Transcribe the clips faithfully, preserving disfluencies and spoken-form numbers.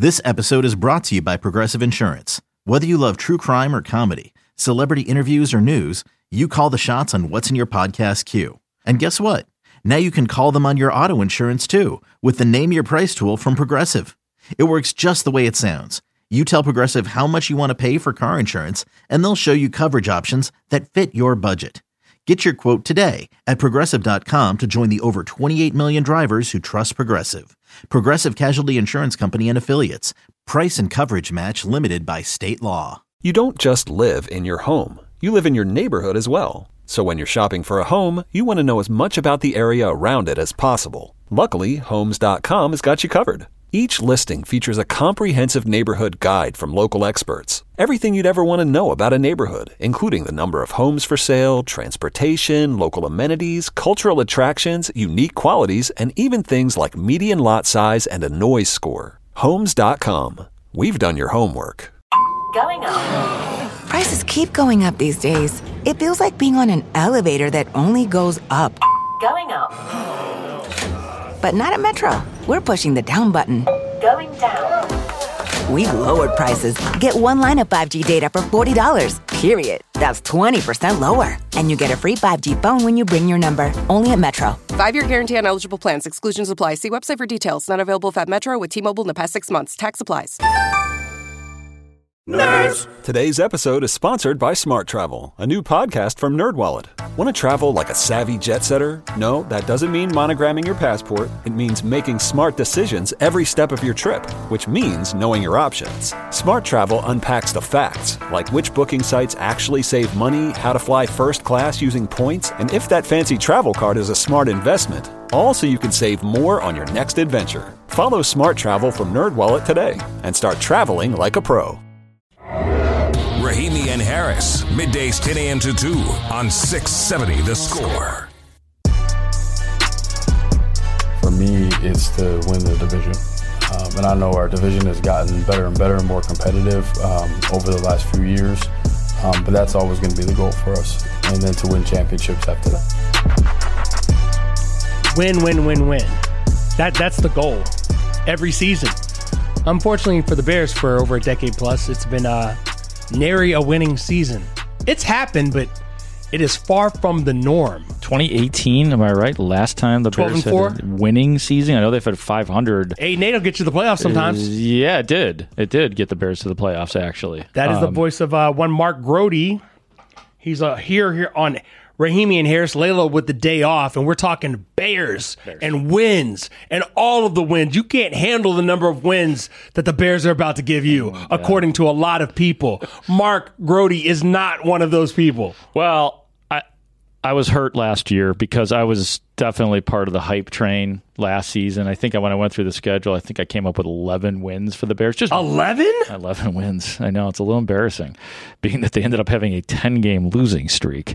This episode is brought to you by Progressive Insurance. Whether you love true crime or comedy, celebrity interviews or news, you call the shots on what's in your podcast queue. And guess what? Now you can call them on your auto insurance too with the Name Your Price tool from Progressive. It works just the way it sounds. You tell Progressive how much you want to pay for car insurance, and they'll show you coverage options that fit your budget. Get your quote today at Progressive dot com to join the over twenty-eight million drivers who trust Progressive. Progressive Casualty Insurance Company and Affiliates. Price and coverage match limited by state law. You don't just live in your home. You live in your neighborhood as well. So when you're shopping for a home, you want to know as much about the area around it as possible. Luckily, Homes dot com has got you covered. Each listing features a comprehensive neighborhood guide from local experts. Everything you'd ever want to know about a neighborhood, including the number of homes for sale, transportation, local amenities, cultural attractions, unique qualities, and even things like median lot size and a noise score. Homes dot com. We've done your homework. Going up. Prices keep going up these days. It feels like being on an elevator that only goes up. Going up. But not at Metro. We're pushing the down button. Going down. We've lowered prices. Get one line of five G data for forty dollars, period. That's twenty percent lower. And you get a free five G phone when you bring your number. Only at Metro. Five-year guarantee on eligible plans. Exclusions apply. See website for details. Not available if at Metro with T-Mobile in the past six months. Tax applies. Nerds! Today's episode is sponsored by Smart Travel, a new podcast from NerdWallet. Want to travel like a savvy jet setter? No, that doesn't mean monogramming your passport. It means making smart decisions every step of your trip, which means knowing your options. Smart Travel unpacks the facts, like which booking sites actually save money, how to fly first class using points, and if that fancy travel card is a smart investment. All so you can save more on your next adventure. Follow Smart Travel from NerdWallet today and start traveling like a pro. Rahimi and Harris, middays ten a.m. to two on six seventy The Score. For me, it's to win the division. Um, and I know our division has gotten better and better and more competitive um, over the last few years. Um, but that's always going to be the goal for us. And then to win championships after that. Win, win, win, win. That, that's the goal every season. Unfortunately for the Bears, for over a decade plus, it's been uh, nary a winning season. It's happened, but it is far from the norm. twenty eighteen, am I right? Last time the Bears had a winning season. I know they've had five hundred. eight and eight will get you to the playoffs sometimes. Uh, yeah, it did. It did get the Bears to the playoffs, actually. That is um, the voice of uh, one Mark Grody. He's uh, here here on Rahimi and Harris, Layla with the day off, and we're talking Bears, Bears and wins and all of the wins. You can't handle the number of wins that the Bears are about to give you, oh, according to a lot of people. Mark Grody is not one of those people. Well, I I was hurt last year because I was definitely part of the hype train last season. I think when I went through the schedule, I think I came up with eleven wins for the Bears. Just eleven? eleven wins. I know, it's a little embarrassing, being that they ended up having a ten-game losing streak.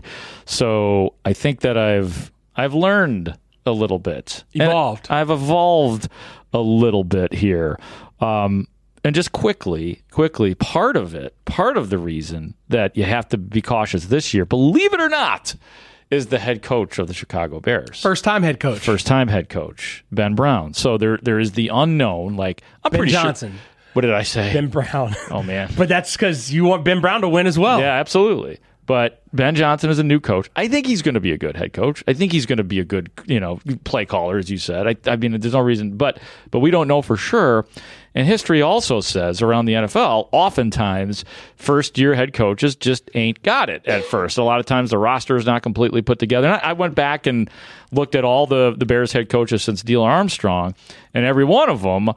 So I think that I've I've learned a little bit. Evolved. And I've evolved a little bit here. Um, and just quickly, quickly, part of it, part of the reason that you have to be cautious this year, believe it or not, is the head coach of the Chicago Bears. First time head coach. First time head coach, Ben Brown. So there there is the unknown, like I'm Ben pretty Johnson. Sure. What did I say? Ben Brown. Oh, man. But that's because you want Ben Brown to win as well. Yeah, absolutely. But Ben Johnson is a new coach. I think he's going to be a good head coach. I think he's going to be a good, you know, play caller, as you said. I, I mean, there's no reason, but but we don't know for sure. And history also says around the N F L, oftentimes first-year head coaches just ain't got it at first. A lot of times the roster is not completely put together. And I, I went back and looked at all the, the Bears head coaches since Neil Armstrong, and every one of them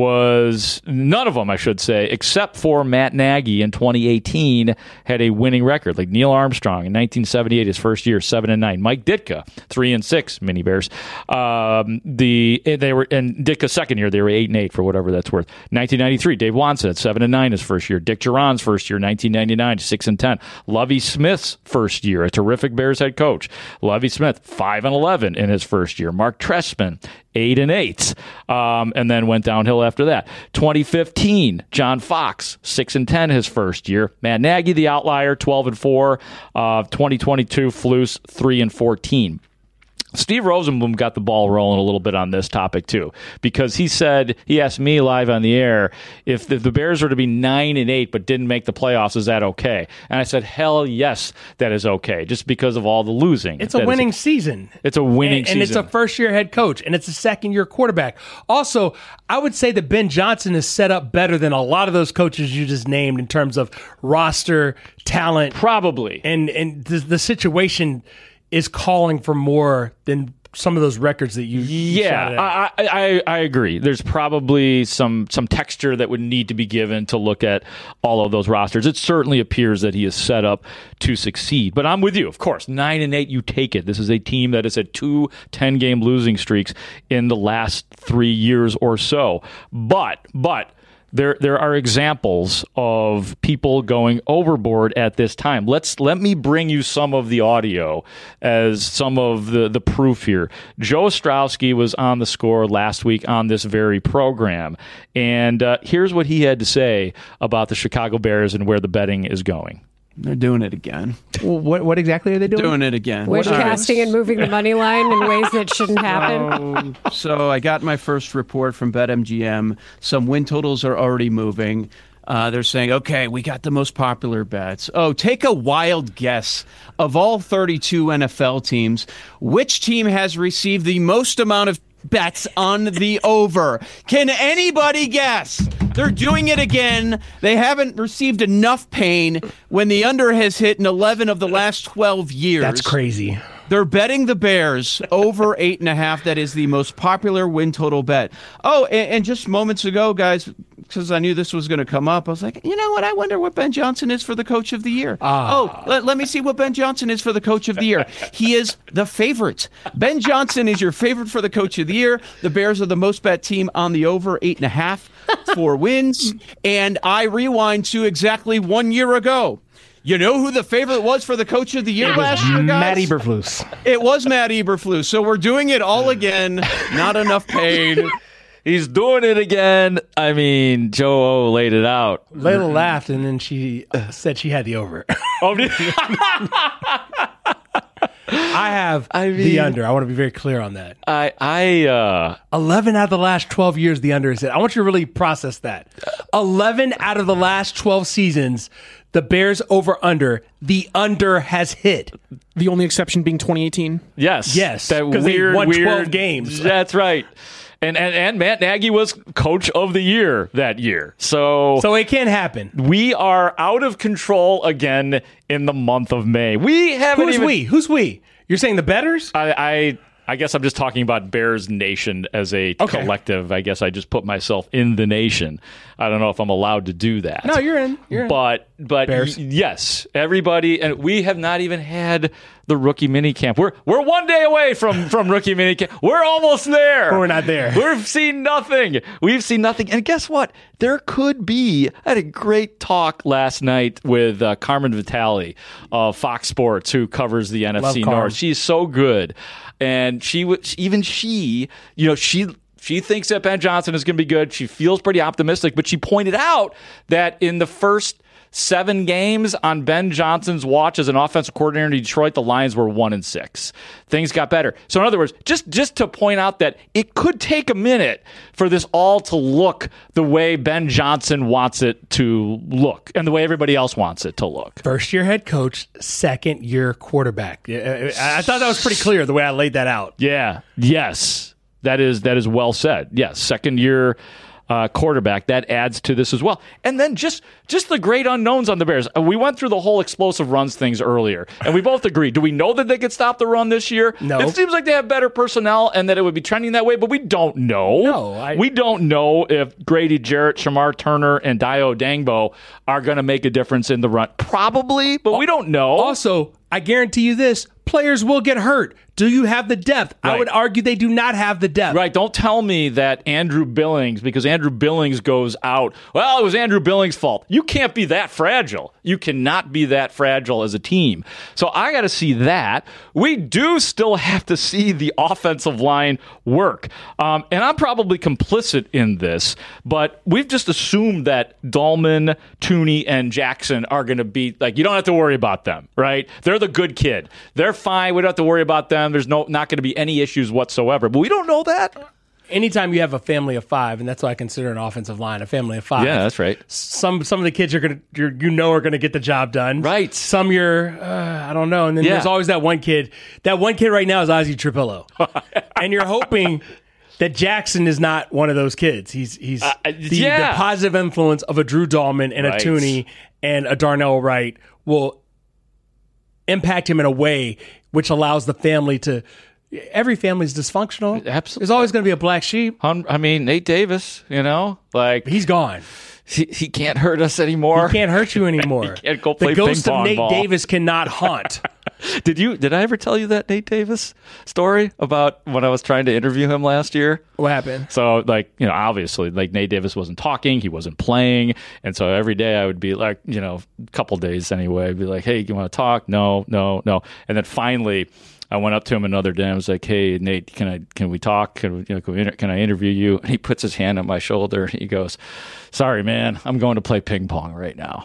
was, none of them, I should say, except for Matt Nagy in twenty eighteen, had a winning record. Like Neil Armstrong in nineteen seventy-eight, his first year, seven and nine. Mike Ditka, three and six, mini Bears. Um, the they were and Ditka's second year, they were eight and eight for whatever that's worth. nineteen ninety-three, Dave Watson at seven and nine his first year. Dick Duran's first year, nineteen ninety-nine, six and ten. Lovie Smith's first year, a terrific Bears head coach. Lovie Smith, five and eleven in his first year. Mark Trestman, eight and eight, um, and then went downhill after that. twenty fifteen, John Fox, six and ten his first year. Matt Nagy, the outlier, twelve and four. Uh, twenty twenty-two, Flus, three and fourteen. Steve Rosenblum got the ball rolling a little bit on this topic too, because he said, he asked me live on the air, if the, the Bears were to be nine and eight but didn't make the playoffs, is that okay? And I said, hell yes, that is okay, just because of all the losing. It's a that winning is, season. It's a winning and, season. And it's a first-year head coach, and it's a second-year quarterback. Also, I would say that Ben Johnson is set up better than a lot of those coaches you just named in terms of roster, talent. Probably. And, and the, the situation is calling for more than some of those records that you, you yeah I, I I agree. There's probably some some texture that would need to be given to look at all of those rosters. It certainly appears that he is set up to succeed, but I'm with you. Of course, nine and eight, you take it. This is a team that has had two ten-game losing streaks in the last three years or so. But but There there are examples of people going overboard at this time. Let's let me bring you some of the audio as some of the, the proof here. Joe Ostrowski was on The Score last week on this very program, and uh, here's what he had to say about the Chicago Bears and where the betting is going. They're doing it again. Well, what what exactly are they doing? Doing it again. Wish casting and moving the money line in ways that shouldn't happen. So, so I got my first report from BetMGM. Some win totals are already moving. Uh, they're saying, okay, we got the most popular bets. Oh, take a wild guess. Of all thirty-two N F L teams, which team has received the most amount of bets on the over? Can anybody guess? They're doing it again. They haven't received enough pain when the under has hit in eleven of the last twelve years. That's crazy. They're betting the Bears over eight and a half. That is the most popular win total bet. Oh, and, and just moments ago, guys, because I knew this was going to come up, I was like, you know what? I wonder what Ben Johnson is for the coach of the year. Ah. Oh, let, let me see what Ben Johnson is for the coach of the year. He is the favorite. Ben Johnson is your favorite for the coach of the year. The Bears are the most bet team on the over eight and a half for wins. And I rewind to exactly one year ago. You know who the favorite was for the coach of the year last year, guys? Matt Eberflus. It was Matt Eberflus. So we're doing it all again. Not enough pain. He's doing it again. I mean, Joe O laid it out. Layla laughed, and then she said she had the over. Oh, I have I mean, the under. I want to be very clear on that. I, I, uh, eleven out of the last twelve years, the under is hit. I want you to really process that. eleven out of the last twelve seasons, the Bears over under, the under has hit. The only exception being twenty eighteen. Yes. Yes. That Because they weird, won weird, twelve games. That's right. And, and and Matt Nagy was coach of the year that year. So So it can happen. we are out of control again in the month of May. We haven't Who's even we? Who's we? You're saying the betters? I, I I guess I'm just talking about Bears Nation as a Okay. collective. I guess I just put myself in the nation. I don't know if I'm allowed to do that. No, you're in. You're in. But but Bears. y- yes, everybody, and we have not even had the rookie mini camp. We're we're one day away from from rookie mini camp. We're almost there. But we're not there. We've seen nothing. We've seen nothing. And guess what? There could be. I had a great talk last night with uh, Carmen Vitale of Fox Sports, who covers the N F C Love Carm. North. She's so good, and she was even she, you know, she. She thinks that Ben Johnson is going to be good. She feels pretty optimistic, but she pointed out that in the first seven games on Ben Johnson's watch as an offensive coordinator in Detroit, the Lions were one and six. Things got better. So in other words, just, just to point out that it could take a minute for this all to look the way Ben Johnson wants it to look and the way everybody else wants it to look. First year head coach, second year quarterback. I I thought that was pretty clear the way I laid that out. Yeah. Yes. That is that is well said. Yes, second year uh, quarterback, that adds to this as well. And then just just the great unknowns on the Bears. Uh, we went through the whole explosive runs things earlier, and we both agreed. Do we know that they could stop the run this year? No. It seems like they have better personnel and that it would be trending that way, but we don't know. No, I- we don't know if Grady Jarrett, Shamar Turner, and Dio Dangbo are going to make a difference in the run. Probably, but we don't know. Also, I guarantee you this, players will get hurt. Do you have the depth? I Right. would argue they do not have the depth. Right. Don't tell me that Andrew Billings, because Andrew Billings goes out, well, it was Andrew Billings' fault. You can't be that fragile. You cannot be that fragile as a team. So I got to see that. We do still have to see the offensive line work. Um, and I'm probably complicit in this, but we've just assumed that Dahlman, Tooney, and Jackson are going to be, like, you don't have to worry about them, right? They're the good kid. They're they're fine. We don't have to worry about them. There's no not going to be any issues whatsoever. But we don't know that. Anytime you have a family of five, and that's what I consider an offensive line, a family of five. Yeah, that's right. Some some of the kids are gonna you're, you know are gonna get the job done. Right. Some you're uh, I don't know, and then Yeah. there's always that one kid. That one kid right now is Ozzie Trapillo, and you're hoping that Jackson is not one of those kids. He's he's Uh, the, yeah. the positive influence of a Drew Dahlman and Right. a Tooney and a Darnell Wright will impact him in a way which allows the family to. Every family's dysfunctional. Absolutely. There's always going to be a black sheep. I mean, Nate Davis, you know, like he's gone. He, he can't hurt us anymore. He can't hurt you anymore. He can't go play the ghost ping of pong Nate ball. Davis cannot haunt. Did you? Did I ever tell you that Nate Davis story about when I was trying to interview him last year? What happened? So, like, you know, obviously, like Nate Davis wasn't talking, he wasn't playing, and so every day I would be like, you know, a couple days anyway, I'd be like, hey, you want to talk? No, no, no, and then finally. I went up to him another day and I was like, "Hey, Nate, can I can we talk? Can we, you know, can, we inter- can I interview you?" And he puts his hand on my shoulder and he goes, "Sorry, man, I'm going to play ping pong right now."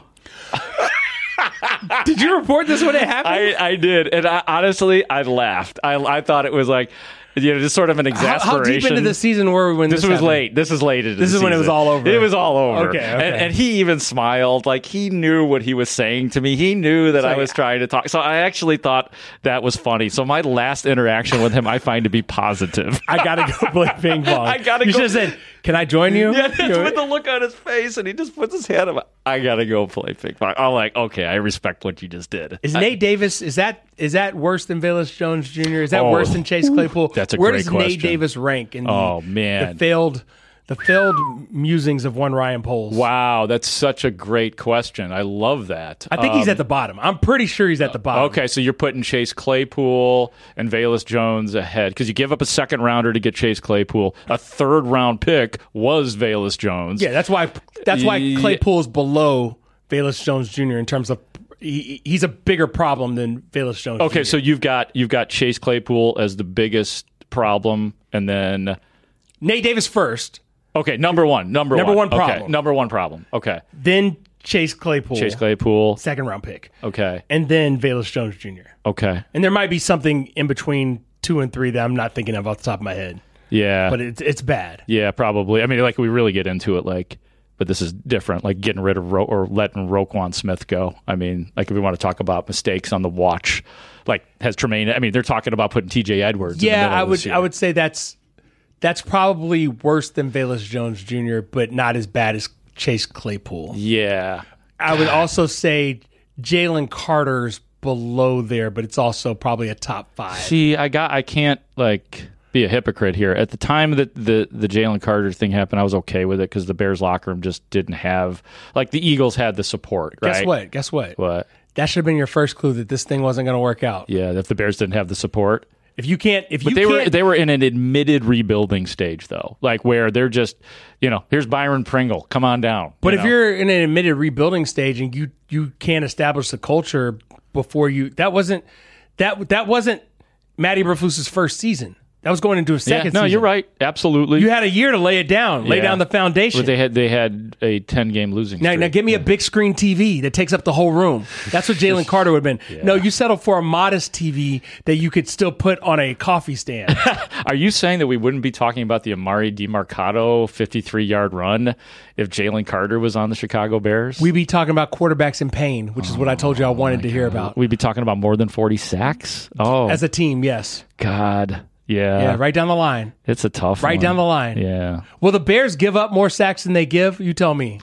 Did you report this when it happened? I, I did, and I, honestly, I laughed. I I thought it was like, you know, just sort of an how, exasperation. how deep into the season were we when this, This was happened? late. This is late into This the is when it was season. all over. It was all over. Okay, okay. And, and he even smiled. Like, he knew what he was saying to me. He knew that So, I was trying to talk. So I actually thought that was funny. So my last interaction with him, I find to be positive. I gotta go play ping pong. I gotta you go. should have said, "Can I join you?" Yeah, that's You know, with the look on his face, and he just puts his hand up. I gotta go play ping pong. I'm like, okay, I respect what you just did. Is I- Nate Davis? Is that is that worse than Velus Jones Junior? Is that Oh, worse than Chase Claypool? that's a Where great does question. Nate Davis rank in the, Oh, man. the failed the failed musings of one Ryan Poles? Wow, that's such a great question. I love that. I think he's Um, at the bottom. I'm pretty sure he's at the bottom. Okay, so you're putting Chase Claypool and Velus Jones ahead because you give up a second rounder to get Chase Claypool. A third round pick was Velus Jones. Yeah, that's why that's why Yeah. Claypool is below Velus Jones Junior in terms of he, he's a bigger problem than Velus Jones. Okay, Junior so you've got you've got Chase Claypool as the biggest problem, and then Nate Davis first, okay, number one, number, Number one, one Okay, problem. number one problem. Okay, then Chase Claypool, Chase Claypool, second round pick, okay, and then Velus Jones Junior okay, And there might be something in between two and three that I'm not thinking of off the top of my head, yeah, but it's it's bad. yeah, probably. I mean, like we really get into it, like. But this is different, like getting rid of Ro- or letting Roquan Smith go. I mean, like if we want to talk about mistakes on the watch, like has Tremaine? I mean, they're talking about putting T J Edwards. in the Yeah, middle I of would this year. I would say that's that's probably worse than Velus Jones Junior, but not as bad as Chase Claypool. Yeah, I would also say Jalen Carter's below there, but it's also probably a top five. See, I got, I can't like be a hypocrite here. At the time that the the Jalen Carter thing happened, I was okay with it because the Bears locker room just didn't have like the Eagles had the support. Right? Guess what? Guess what? What? That should have been your first clue that this thing wasn't going to work out. Yeah, if the Bears didn't have the support. If you can't, if But you they can't, were they were in an admitted rebuilding stage though, like where they're just, you know, here's Byron Pringle, come on down. But you if know? you're in an admitted rebuilding stage and you you can't establish the culture before you, that wasn't that that wasn't Matty Eberflus's first season. That was going into a second yeah, no, season. you're right, absolutely. You had a year to lay it down, lay Yeah. down the foundation. But they had they had a ten game losing Now, streak. now give me a big screen T V that takes up the whole room. That's what Jalen Carter would have been. No, you settle for a modest T V that you could still put on a coffee stand. Are you saying that we wouldn't be talking about the Amari DiMarcado fifty-three yard run if Jalen Carter was on the Chicago Bears? We'd be talking about quarterbacks in pain, which is what I told you I wanted to hear about. We'd be talking about more than forty sacks? Oh, As a team, yes. God. Yeah. Yeah, right down the line. It's a tough Right one. down the line. Yeah. Will the Bears give up more sacks than they give? You tell me.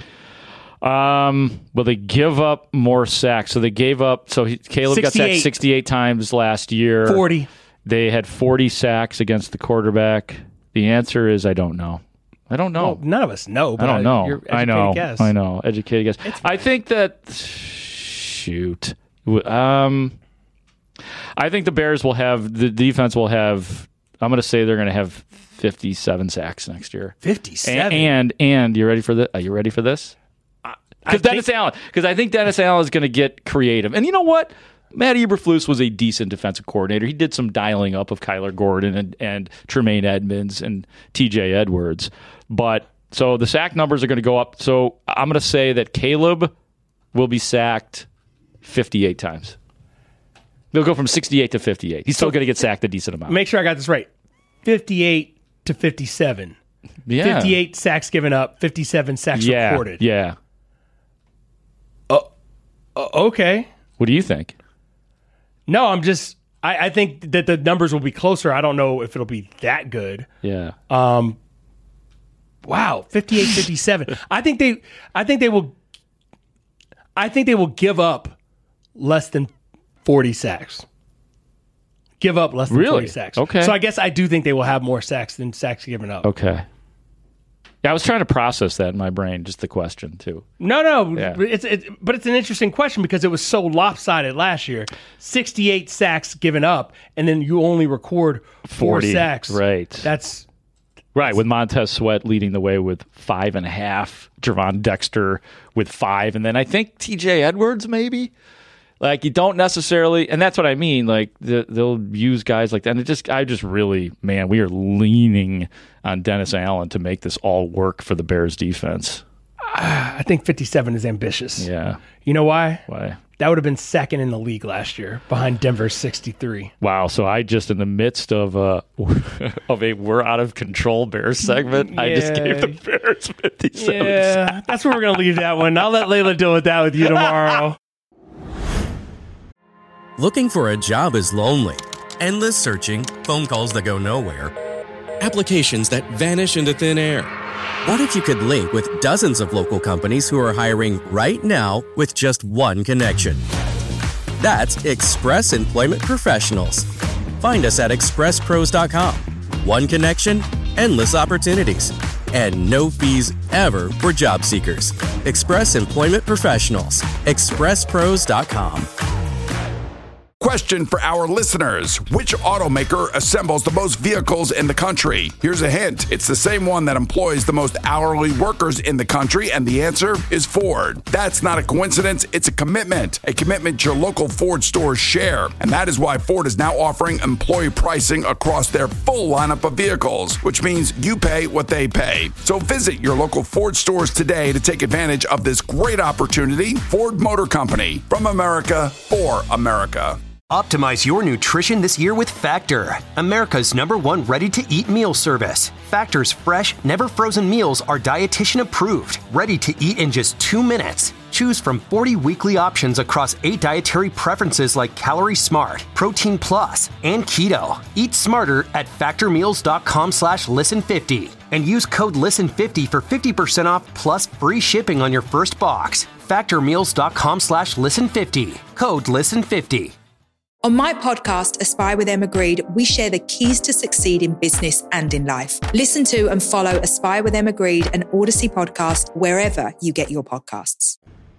Um, well, they give up more sacks. So they gave up. So he, Caleb got sixty-eight. sacked sixty-eight times last year. forty. They had forty sacks against the quarterback. The answer is I don't know. I don't know. Well, none of us know. But I don't know. Your I know. Guess. I know. Educated guess. I think that. Shoot. Um, I think the Bears will have the defense will have. I'm going to say they're going to have fifty-seven sacks next year. fifty-seven. And and, and you ready for this? Are you ready for this? Because Dennis think- Allen. Because I think Dennis Allen is going to get creative. And you know what? Matt Eberflus was a decent defensive coordinator. He did some dialing up of Kyler Gordon and, and Tremaine Edmonds and T J Edwards. But so the sack numbers are going to go up. So I'm going to say that Caleb will be sacked fifty-eight times. They'll go from sixty-eight to fifty-eight. He's still going to get sacked a decent amount. Make sure I got this right. fifty-eight to fifty-seven. Yeah. fifty-eight sacks given up, fifty-seven sacks yeah. recorded. Yeah. Oh, uh, okay. What do you think? No, I'm just. I, I think that the numbers will be closer. I don't know if it'll be that good. Yeah. Um. Wow, fifty-eight fifty-seven. I think they. I think they will. I think they will give up less than forty sacks. Give up less than really? forty sacks. Okay. So I guess I do think they will have more sacks than sacks given up. Okay. Yeah, I was trying to process that in my brain, just the question too. No, no, Yeah. it's it, but it's an interesting question because it was so lopsided last year. sixty-eight sacks given up, and then you only record four forty, sacks. right? That's right. With Montez Sweat leading the way with five and a half, Javon Dexter with five, and then I think T J Edwards maybe. Like you don't necessarily, and that's what I mean. Like the, they'll use guys like that, and it just, I just really, man, we are leaning on Dennis Allen to make this all work for the Bears defense. I think fifty-seven is ambitious. Yeah, you know why? Why? That would have been second in the league last year, behind Denver's sixty-three. Wow! So I just, in the midst of a of a we're out of control Bears segment, yeah. I just gave the Bears fifty-seven. Yeah, sacks. that's where we're gonna leave that one. I'll let Layla deal with that with you tomorrow. Looking for a job is lonely. Endless searching, phone calls that go nowhere, applications that vanish into thin air. What if you could link with dozens of local companies who are hiring right now with just one connection? That's Express Employment Professionals. Find us at express pros dot com. One connection, endless opportunities, and no fees ever for job seekers. Express Employment Professionals. express pros dot com. Question for our listeners. Which automaker assembles the most vehicles in the country? Here's a hint. It's the same one that employs the most hourly workers in the country, and the answer is Ford. That's not a coincidence. It's a commitment. A commitment your local Ford stores share. And that is why Ford is now offering employee pricing across their full lineup of vehicles, which means you pay what they pay. So visit your local Ford stores today to take advantage of this great opportunity. Ford Motor Company. From America, for America. Optimize your nutrition this year with Factor, America's number one ready-to-eat meal service. Factor's fresh, never-frozen meals are dietitian approved, ready to eat in just two minutes. Choose from forty weekly options across eight dietary preferences like Calorie Smart, Protein Plus, and Keto. Eat smarter at factormeals.com slash listen50 and use code listen fifty for fifty percent off plus free shipping on your first box. factormeals.com slash listen50. Code listen fifty. On my podcast, Aspire with Emma Greed, we share the keys to succeed in business and in life. Listen to and follow Aspire with Emma Greed, an Odyssey podcast, wherever you get your podcasts.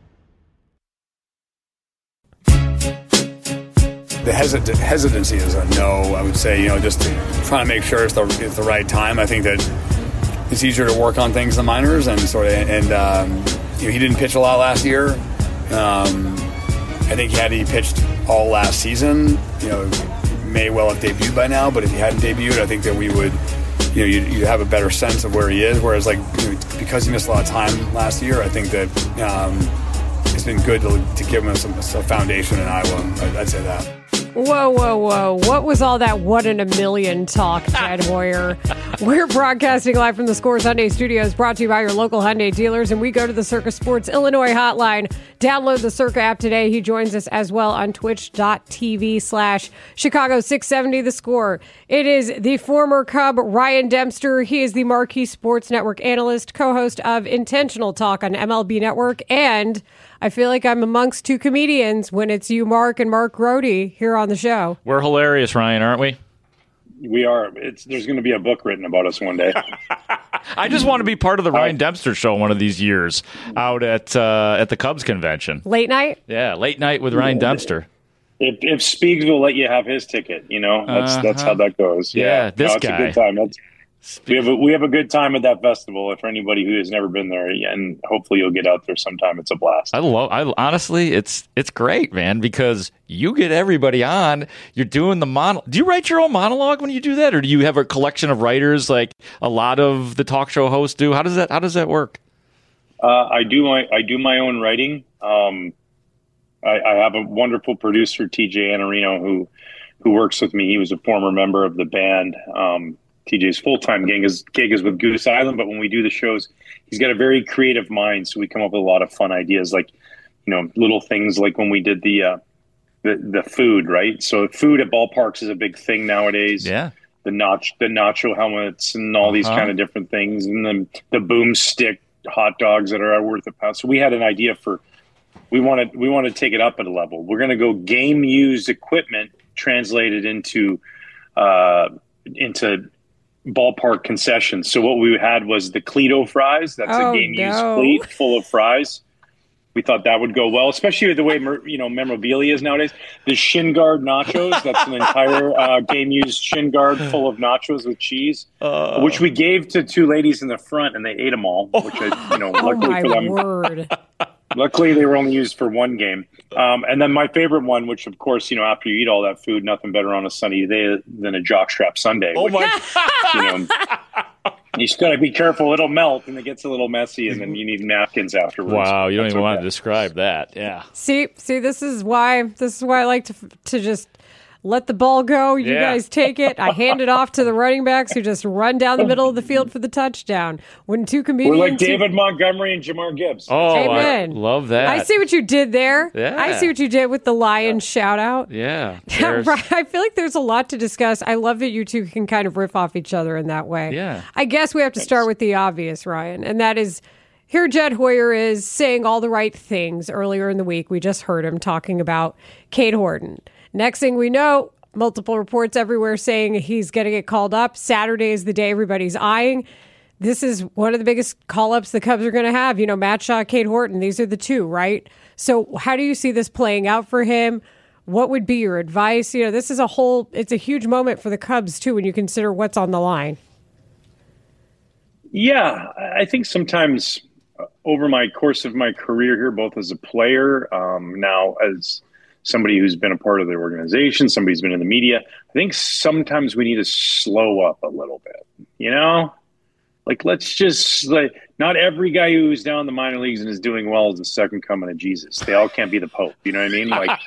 The hesit- hesitancy is a no, I would say, you know, just trying to make sure it's the, it's the right time. I think that it's easier to work on things in the minors and sort of, and um, you know, he didn't pitch a lot last year. Um, I think had he pitched all last season, you know, may well have debuted by now, but if he hadn't debuted, I think that we would, you know, you'd, you'd have a better sense of where he is. Whereas, like, you know, because he missed a lot of time last year, I think that um, it's been good to, to give him some, some foundation in Iowa. I'd, I'd say that. Whoa, whoa, whoa. What was all that one in a million talk, Jed Hoyer? We're broadcasting live from the Score Sunday studios, brought to you by your local Hyundai dealers, and we go to the Circa Sports Illinois hotline. Download the Circa app today. He joins us as well on twitch.tv slash Chicago six seventy The Score. It is the former Cub, Ryan Dempster. He is the Marquee Sports Network analyst, co-host of Intentional Talk on M L B Network, and I feel like I'm amongst two comedians when it's you, Mark, and Mark Grody here on the show. We're hilarious, Ryan, aren't we? We are. It's there's going to be a book written about us one day. I just want to be part of the Ryan Dempster show one of these years out at uh, at the Cubs convention. Late night? Yeah, late night with Ryan Dempster. If if Speegs will let you have his ticket, you know, that's uh-huh. that's how that goes. Yeah, yeah. this no, it's guy. a good time. That's, we have a, we have a good time at that festival. For anybody who has never been there, and hopefully you'll get out there sometime. It's a blast. I love. I honestly, it's it's great, man, because you get everybody on. You're doing the mon. Do you write your own monologue when you do that, or do you have a collection of writers like a lot of the talk show hosts do? How does that How does that work? Uh, I do my I do my own writing. Um, I, I have a wonderful producer, T J Anarino, who who works with me. He was a former member of the band. Um, T J's full-time gig is, gig is with Goose Island, but when we do the shows, he's got a very creative mind, so we come up with a lot of fun ideas, like, you know, little things like when we did the uh, the, the food, right? So food at ballparks is a big thing nowadays. Yeah. The notch, the nacho helmets and all these Uh-huh. kind of different things, and then the boomstick hot dogs that are worth a pound. So we had an idea for, we wanted we want to take it up at a level. We're going to go game used equipment translated into uh, into ballpark concessions. So what we had was the Cleto fries. That's Oh, a game used no. plate full of fries. We thought that would go well, especially with the way mer- you know memorabilia is nowadays. The shin guard nachos. That's an entire uh, game used shin guard full of nachos with cheese, Uh. which we gave to two ladies in the front, and they ate them all. Which I, you know, Oh luckily my for them, word! luckily they were only used for one game. Um, and then my favorite one, which of course you know, after you eat all that food, nothing better on a sunny day than a jockstrap sundae. Oh which, my! you know, you just got to be careful; it'll melt, and it gets a little messy, and then you need napkins afterwards. Wow, you don't That's even want okay. to describe that. Yeah. See, see, this is why this is why I like to to just let the ball go. You Yeah. guys take it. I hand it off to the running backs who just run down the middle of the field for the touchdown. When two comedians, We're like David Montgomery and Jamar Gibbs. Oh, Amen. I love that. I see what you did there. Yeah. I see what you did with the Lions shout out. Yeah. Yeah, there's- right. I feel like there's a lot to discuss. I love that you two can kind of riff off each other in that way. Yeah. I guess we have to start with the obvious, Ryan, and that is here Jed Hoyer is saying all the right things earlier in the week. We just heard him talking about Cade Horton. Next thing we know, multiple reports everywhere saying he's going to get called up. Saturday is the day everybody's eyeing. This is one of the biggest call-ups the Cubs are going to have. You know, Matt Shaw, Cade Horton, these are the two, right? So how do you see this playing out for him? What would be your advice? You know, this is a whole, it's a huge moment for the Cubs, too, when you consider what's on the line. Yeah, I think sometimes uh, over my course of my career here, both as a player, um, now as somebody who's been a part of the organization, somebody who's been in the media, I think sometimes we need to slow up a little bit, you know? Like, let's just, like, not every guy who's down in the minor leagues and is doing well is the second coming of Jesus. They all can't be the Pope, you know what I mean? Like,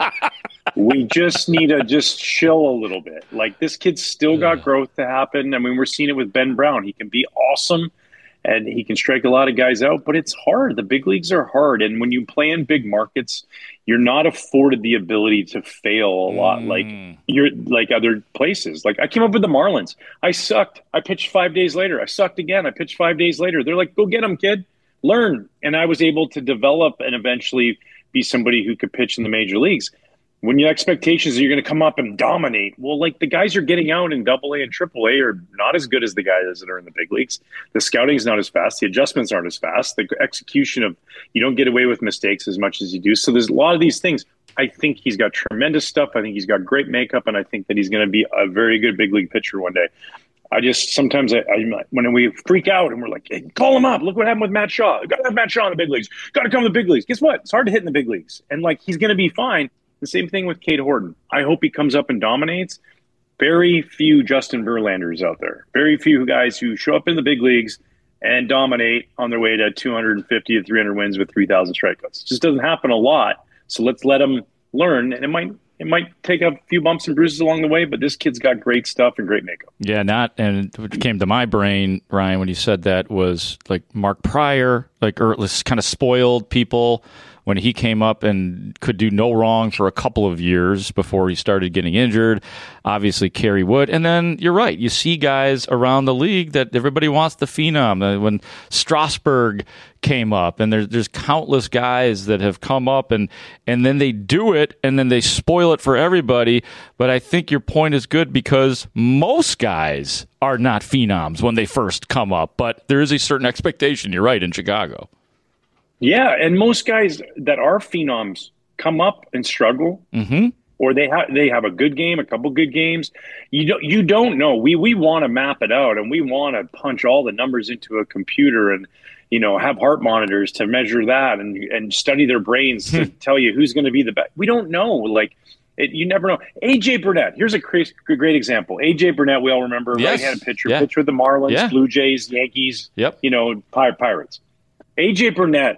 we just need to just chill a little bit. Like, this kid's still got growth to happen. I mean, we're seeing it with Ben Brown. He can be awesome and he can strike a lot of guys out, but it's hard. The big leagues are hard. And when you play in big markets, you're not afforded the ability to fail a lot like you're like other places. Like, I came up with the Marlins. I sucked. I pitched five days later. I sucked again. I pitched five days later. They're like, go get him, kid. Learn. And I was able to develop and eventually be somebody who could pitch in the major leagues. When your expectations are you're going to come up and dominate, well, like the guys you're getting out in Double A and Triple A are not as good as the guys that are in the big leagues. The scouting is not as fast. The adjustments aren't as fast. The execution of you don't get away with mistakes as much as you do. So there's a lot of these things. I think he's got tremendous stuff. I think he's got great makeup, and I think that he's going to be a very good big league pitcher one day. I just sometimes I, I when we freak out and we're like, hey, call him up. Look what happened with Matt Shaw. Got to have Matt Shaw in the big leagues. Got to come to the big leagues. Guess what? It's hard to hit in the big leagues, and like he's going to be fine. The same thing with Cade Horton. I hope he comes up and dominates. Very few Justin Verlanders out there. Very few guys who show up in the big leagues and dominate on their way to two hundred fifty to three hundred wins with three thousand strikeouts. It just doesn't happen a lot. So let's let him learn. And it might it might take a few bumps and bruises along the way, but this kid's got great stuff and great makeup. Yeah, not and what came to my brain, Ryan, when you said that was like Mark Pryor, like or kind of spoiled people when he came up and could do no wrong for a couple of years before he started getting injured. Obviously, Kerry Wood. And then you're right. You see guys around the league that everybody wants the phenom. When Strasburg came up, and there's, there's countless guys that have come up, and, and then they do it, and then they spoil it for everybody. But I think your point is good because most guys are not phenoms when they first come up. But there is a certain expectation, you're right, in Chicago. Yeah, and most guys that are phenoms come up and struggle, mm-hmm. or they have they have a good game, a couple good games. You don't you don't know. We we want to map it out, and we want to punch all the numbers into a computer, and you know have heart monitors to measure that, and and study their brains to tell you who's going to be the best. We don't know. Like it, you never know. A J Burnett. Here's a great, great example. A J Burnett. We all remember Yes. right-handed pitcher, Yeah. pitcher with the Marlins, Yeah. Blue Jays, Yankees. Yep. You know, Pirates. A J Burnett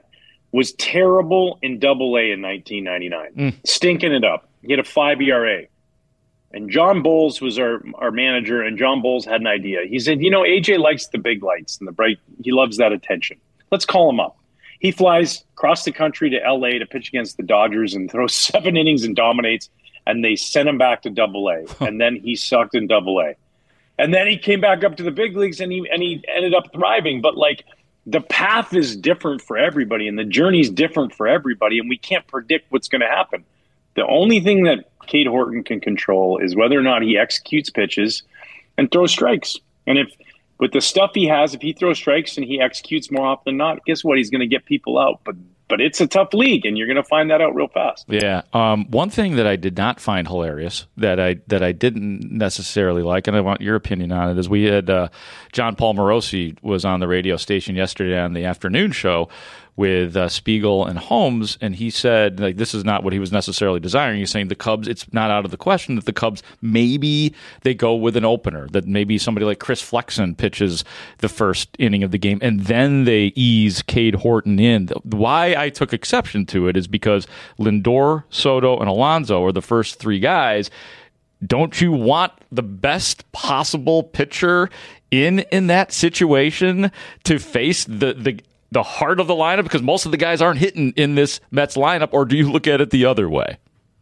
was terrible in Double A in nineteen ninety-nine, mm. stinking it up. He had a five E R A. And John Bowles was our, our manager, and John Bowles had an idea. He said, you know, A J likes the big lights and the bright. He loves that attention. Let's call him up. He flies across the country to L A to pitch against the Dodgers and throws seven innings and dominates, and they sent him back to Double A. And then he sucked in Double A. And then he came back up to the big leagues, and he and he ended up thriving. But, like, the path is different for everybody, and the journey's different for everybody, and we can't predict what's going to happen. The only thing that Cade Horton can control is whether or not he executes pitches and throws strikes. And if with the stuff he has, if he throws strikes and he executes more often than not, guess what? He's going to get people out. But but it's a tough league, and you're going to find that out real fast. Yeah. Um, one thing that I did not find hilarious, that I that I didn't necessarily like, and I want your opinion on it, is we had uh, John Paul Morosi was on the radio station yesterday on the afternoon show with uh, Spiegel and Holmes, and he said, like, this is not what he was necessarily desiring. He's saying the Cubs, it's not out of the question that the Cubs, maybe they go with an opener, that maybe somebody like Chris Flexen pitches the first inning of the game, and then they ease Cade Horton in. Why I took exception to it is because Lindor, Soto, and Alonso are the first three guys. Don't you want the best possible pitcher in in that situation to face the the the heart of the lineup, because most of the guys aren't hitting in this Mets lineup, or do you look at it the other way?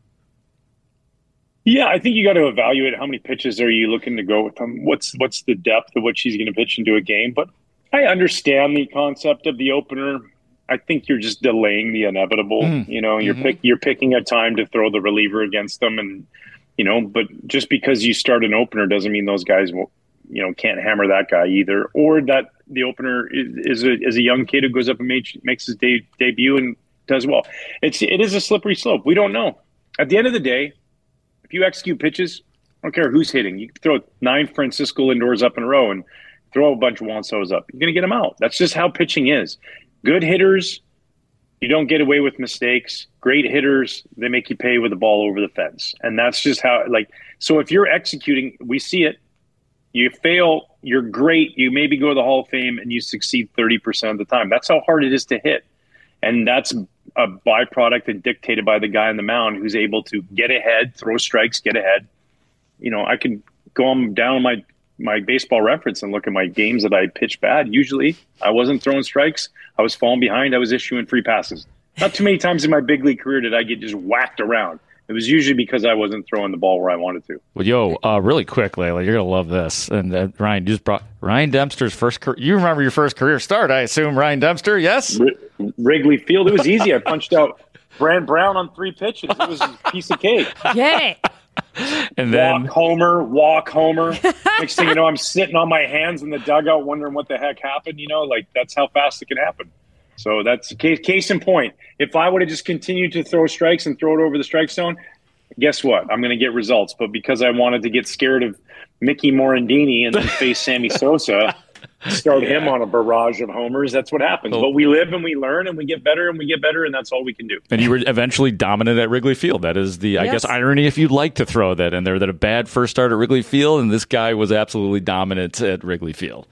Yeah, I think you got to evaluate how many pitches are you looking to go with him. What's what's the depth of what she's going to pitch into a game? But I understand the concept of the opener. I think you're just delaying the inevitable. Mm. You know, you're mm-hmm. pick, you're picking a time to throw the reliever against them, and you know, but just because you start an opener doesn't mean those guys will, you know, can't hammer that guy either, or that the opener is, is, a, is a young kid who goes up and makes, makes his de- debut and does well. It's it is a slippery slope. We don't know. At the end of the day, if you execute pitches, I don't care who's hitting. You can throw nine Francisco Lindors up in a row and throw a bunch of Juan Soto's up. You're going to get them out. That's just how pitching is. Good hitters, you don't get away with mistakes. Great hitters, they make you pay with the ball over the fence. And that's just how, like, so if you're executing, we see it. You fail, you're great. You maybe go to the Hall of Fame and you succeed thirty percent of the time. That's how hard it is to hit. And that's a byproduct and dictated by the guy on the mound who's able to get ahead, throw strikes, get ahead. You know, I could go on down my, my baseball reference and look at my games that I pitched bad. Usually I wasn't throwing strikes. I was falling behind. I was issuing free passes. Not too many times in my big league career did I get just whacked around. It was usually because I wasn't throwing the ball where I wanted to. Well, yo, uh, really quick, Layla, you're going to love this. And uh, Ryan, you just brought Ryan Dempster's first career. You remember your first career start, I assume, Ryan Dempster, yes? R- Wrigley Field. It was easy. I punched out Brand Brown on three pitches. It was a piece of cake. Get it. And then walk Homer, walk Homer. Next thing you know, I'm sitting on my hands in the dugout wondering what the heck happened. You know, like that's how fast it can happen. So that's case, case in point. If I would have just continued to throw strikes and throw it over the strike zone, guess what? I'm going to get results. But because I wanted to get scared of Mickey Morandini and then face Sammy Sosa, start yeah. him on a barrage of homers, that's what happens. Oh. But we live and we learn and we get better and we get better, and that's all we can do. And you were eventually dominant at Wrigley Field. That is the, yes. I guess, irony, if you'd like to throw that in there, that a bad first start at Wrigley Field, and this guy was absolutely dominant at Wrigley Field.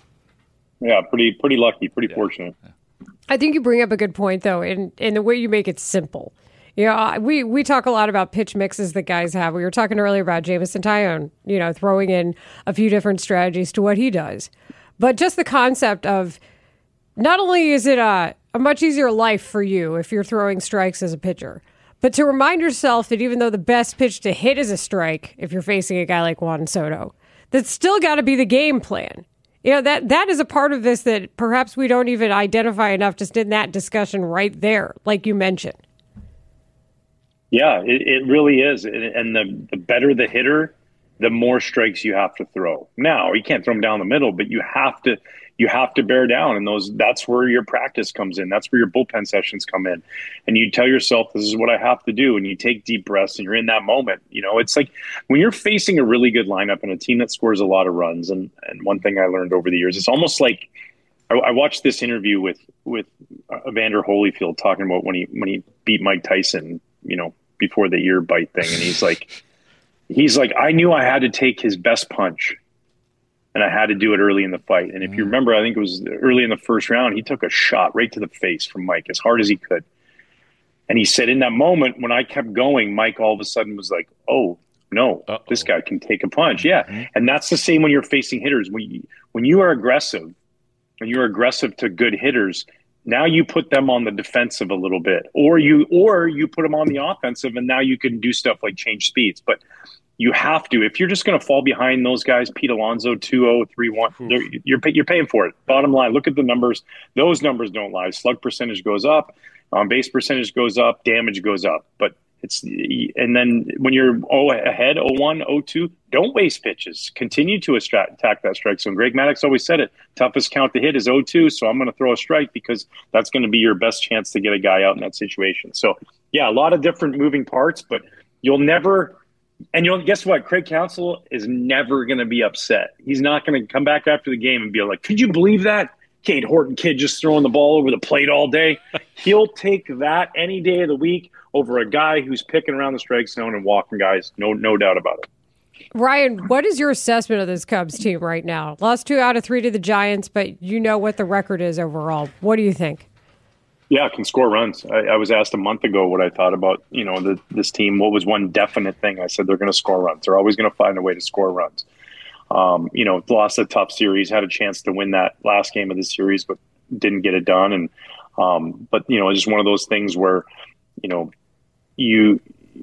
Yeah, pretty pretty lucky, pretty yeah. fortunate. I think you bring up a good point, though, in, in the way you make it simple. You know, we, we talk a lot about pitch mixes that guys have. We were talking earlier about Jameson Taillon, you know, throwing in a few different strategies to what he does. But just the concept of not only is it a, a much easier life for you if you're throwing strikes as a pitcher, but to remind yourself that even though the best pitch to hit is a strike, if you're facing a guy like Juan Soto, that's still got to be the game plan. You know, that that is a part of this that perhaps we don't even identify enough just in that discussion right there, like you mentioned. Yeah, it, it really is. And the, the better the hitter, the more strikes you have to throw. Now, you can't throw them down the middle, but you have to you have to bear down. And those that's where your practice comes in. That's where your bullpen sessions come in. And you tell yourself, this is what I have to do. And you take deep breaths and you're in that moment. You know, it's like when you're facing a really good lineup and a team that scores a lot of runs. And, and one thing I learned over the years, it's almost like I, I watched this interview with with Evander Holyfield talking about when he when he beat Mike Tyson, you know, before the ear bite thing. And he's like, he's like, I knew I had to take his best punch. and I had to do it early in the fight. And if you remember, I think it was early in the first round, he took a shot right to the face from Mike as hard as he could. And he said in that moment, when I kept going, Mike all of a sudden was like, oh, no, Uh-oh. this guy can take a punch. Yeah. Mm-hmm. And that's the same when you're facing hitters. When you, when you are aggressive, when you're aggressive to good hitters, now you put them on the defensive a little bit, or you or you put them on the offensive, and now you can do stuff like change speeds. But you have to. If you're just going to fall behind those guys, Pete Alonso, two oh, three one, you're, you're paying for it. Bottom line, look at the numbers. Those numbers don't lie. Slug percentage goes up, on base percentage goes up, damage goes up. But it's and then when you're oh ahead, oh one, oh two, don't waste pitches. Continue to attack that strike zone. Greg Maddux always said it. Toughest count to hit is oh two, so I'm going to throw a strike because that's going to be your best chance to get a guy out in that situation. So, yeah, a lot of different moving parts, but you'll never – and you'll guess what? Craig Counsell is never going to be upset. He's not going to come back after the game and be like, could you believe that? Cade Horton kid just throwing the ball over the plate all day. He'll take that any day of the week over a guy who's picking around the strike zone and walking guys. No, no doubt about it. Ryan, what is your assessment of this Cubs team right now? Lost two out of three to the Giants, but you know what the record is overall. What do you think? Yeah, can score runs. I, I was asked a month ago what I thought about, you know, the, this team. What was one definite thing? I said they're going to score runs. They're always going to find a way to score runs. Um, you know, lost a tough series, had a chance to win that last game of the series, but didn't get it done. And um, but you know, it's just one of those things where, you know, you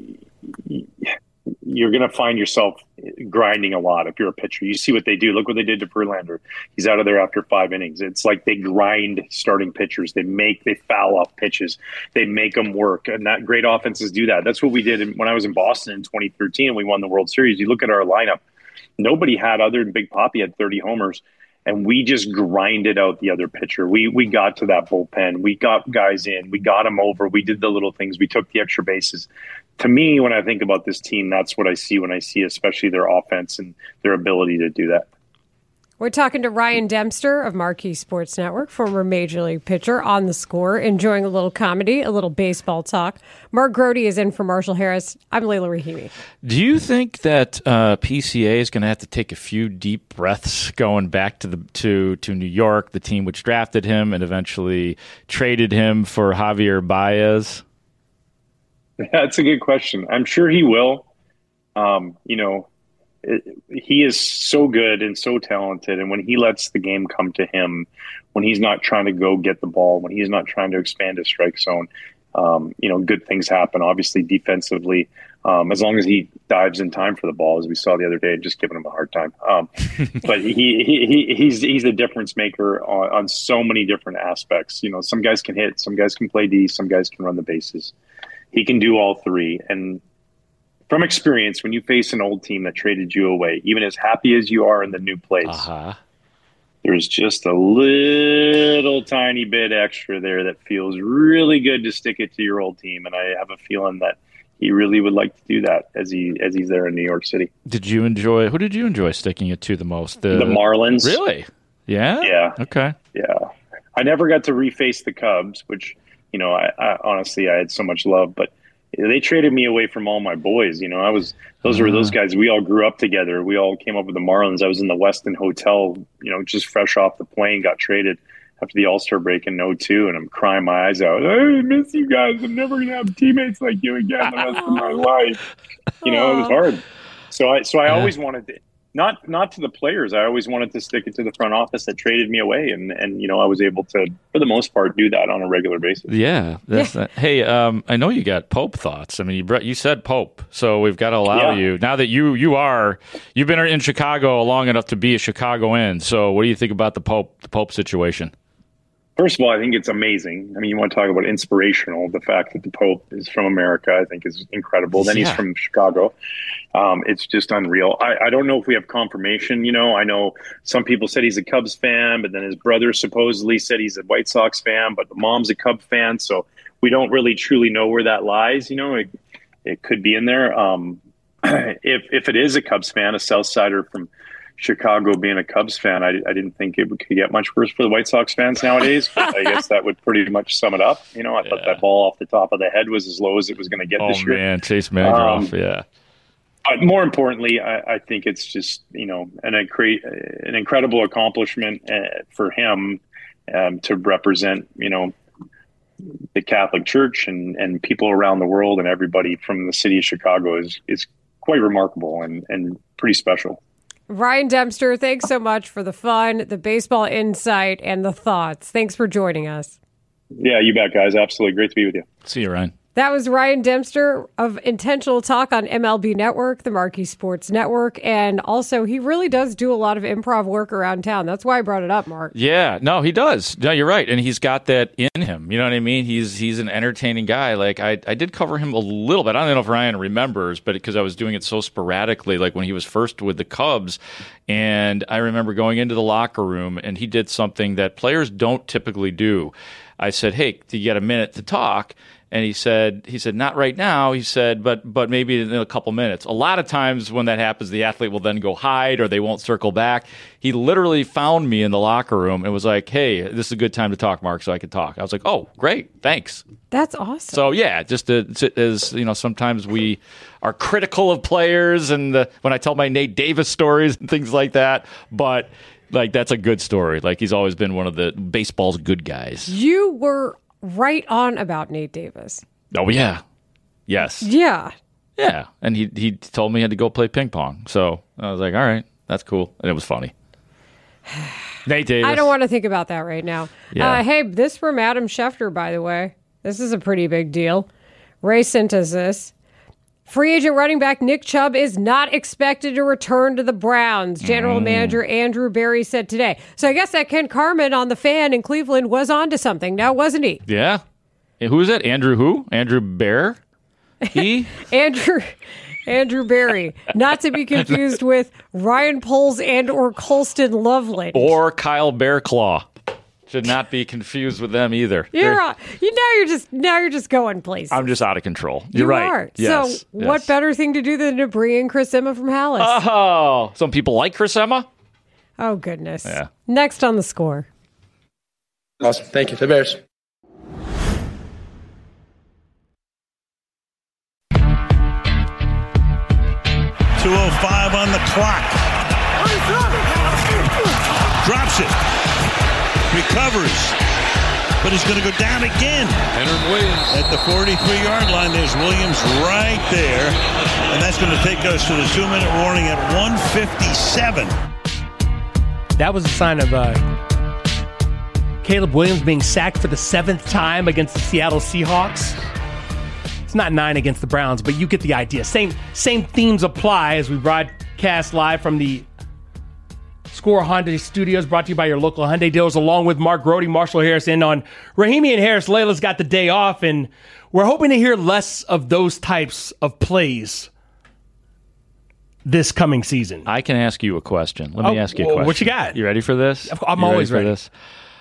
you're going to find yourself grinding a lot if you're a pitcher. You see what they do. Look what they did to Verlander. He's out of there after five innings. It's like they grind starting pitchers. They make they foul off pitches. They make them work, and that great offenses do that. That's what we did in, when I was in Boston in twenty thirteen and we won the World Series. You look at our lineup. Nobody had other than Big Papi had thirty homers, and we just grinded out the other pitcher. We we got to that bullpen. We got guys in. We got them over. We did the little things. We took the extra bases. To me, when I think about this team, that's what I see when I see especially their offense and their ability to do that. We're talking to Ryan Dempster of Marquee Sports Network, former Major League pitcher, on The Score, enjoying a little comedy, a little baseball talk. Mark Grody is in for Marshall Harris. I'm Layla Rahimi. Do you think that uh, P C A is going to have to take a few deep breaths going back to the to to New York, the team which drafted him and eventually traded him for Javier Baez? That's a good question. I'm sure he will. Um, you know, it, he is so good and so talented. And when he lets the game come to him, when he's not trying to go get the ball, when he's not trying to expand his strike zone, um, you know, good things happen. Obviously, defensively, um, as long as he dives in time for the ball, as we saw the other day, just giving him a hard time. Um, but he, he, he he's he's a difference maker on, on so many different aspects. You know, some guys can hit, some guys can play D, some guys can run the bases. He can do all three. And from experience, when you face an old team that traded you away, even as happy as you are in the new place, uh-huh. there's just a little tiny bit extra there that feels really good to stick it to your old team. And I have a feeling that he really would like to do that as he as he's there in New York City. Did you enjoy, who did you enjoy sticking it to the most? The, the Marlins. Really? Yeah? Yeah. Okay. Yeah. I never got to reface the Cubs, which, you know, I, I honestly, I had so much love, but they traded me away from all my boys. You know, I was, those were those guys. We all grew up together. We all came up with the Marlins. I was in the Westin Hotel, you know, just fresh off the plane, got traded after the All-Star break in oh two, and I'm crying my eyes out. I miss you guys. I'm never going to have teammates like you again the rest of my life. You know, it was hard. So I, so I always wanted to, Not not to the players. I always wanted to stick it to the front office that traded me away, and, and you know I was able to, for the most part, do that on a regular basis. Yeah, that's yeah. Hey, um, I know you got Pope thoughts. I mean, you brought, you said Pope, so we've got to allow yeah. you now that you you are you've been in Chicago long enough to be a Chicagoan. So, what do you think about the Pope the Pope situation? First of all, I think it's amazing. I mean, you want to talk about inspirational. The fact that the Pope is from America, I think, is incredible. Then yeah. he's from Chicago. Um, it's just unreal. I, I don't know if we have confirmation. You know, I know some people said he's a Cubs fan, but then his brother supposedly said he's a White Sox fan, but the mom's a Cubs fan. So we don't really truly know where that lies. You know, it, it could be in there. Um, if if it is a Cubs fan, a South Sider from Chicago being a Cubs fan, I, I didn't think it could get much worse for the White Sox fans nowadays. But I guess that would pretty much sum it up. You know, I yeah. thought that ball off the top of the head was as low as it was going to get oh, this year. Oh, man, Chase Mangroff, um, yeah. But more importantly, I, I think it's just, you know, an, an incredible accomplishment uh, for him um, to represent, you know, the Catholic Church and, and people around the world and everybody from the city of Chicago is is quite remarkable and, and pretty special. Ryan Dempster, thanks so much for the fun, the baseball insight, and the thoughts. Thanks for joining us. Yeah, you bet, guys. Absolutely. Great to be with you. See you, Ryan. That was Ryan Dempster of Intentional Talk on M L B Network, the Marquee Sports Network. And also, he really does do a lot of improv work around town. That's why I brought it up, Mark. Yeah, no, he does. No, you're right. And he's got that in him. You know what I mean? He's he's an entertaining guy. Like, I, I did cover him a little bit. I don't know if Ryan remembers, but because I was doing it so sporadically, like when he was first with the Cubs. And I remember going into the locker room, and he did something that players don't typically do. I said, hey, do you get a minute to talk? And he said, he said, not right now. He said, but but maybe in a couple minutes. A lot of times when that happens, the athlete will then go hide or they won't circle back. He literally found me in the locker room and was like, hey, this is a good time to talk, Mark, so I could talk. I was like, oh, great, thanks. That's awesome. So, yeah, just as, you know, sometimes we are critical of players and the, when I tell my Nate Davis stories and things like that, but like that's a good story. Like he's always been one of the baseball's good guys. You were right on about Nate Davis. Oh, yeah. Yes. Yeah. Yeah. And he he told me he had to go play ping pong. So I was like, all right, that's cool. And it was funny. Nate Davis. I don't want to think about that right now. Yeah. Uh, hey, this from Adam Schefter, by the way. This is a pretty big deal. Ray sent us this. Free agent running back Nick Chubb is not expected to return to the Browns, General mm. Manager Andrew Berry said today. So I guess that Ken Carman on the Fan in Cleveland was onto something now, wasn't he? Yeah. Who is that? Andrew who? Andrew Bear? He? Andrew Andrew Berry. Not to be confused with Ryan Poles and or Colston Loveland. Or Kyle Bearclaw. Should not be confused with them either. You're uh, you now you're just now you're just going places. I'm just out of control. You're you right. Are. Yes, so yes. What better thing to do than to bring in Chris Emma from Hallis? Oh, some people like Chris Emma. Oh goodness. Yeah. Next on the score. Awesome. Thank you. The Bears. two oh five on the clock. Drops it. Recovers. But he's going to go down again. Leonard Williams. At the forty-three-yard line, there's Williams right there. And that's going to take us to the two-minute warning at one fifty-seven. That was a sign of uh, Caleb Williams being sacked for the seventh time against the Seattle Seahawks. It's not nine against the Browns, but you get the idea. Same same themes apply as we broadcast live from the Score Hyundai Studios, brought to you by your local Hyundai dealers, along with Mark Grody, Marshall Harris, and on Rahimi and Harris. Layla's got the day off, and we're hoping to hear less of those types of plays this coming season. I can ask you a question. Let me oh, ask you a question. What you got? You ready for this? I'm you always ready. ready. For this?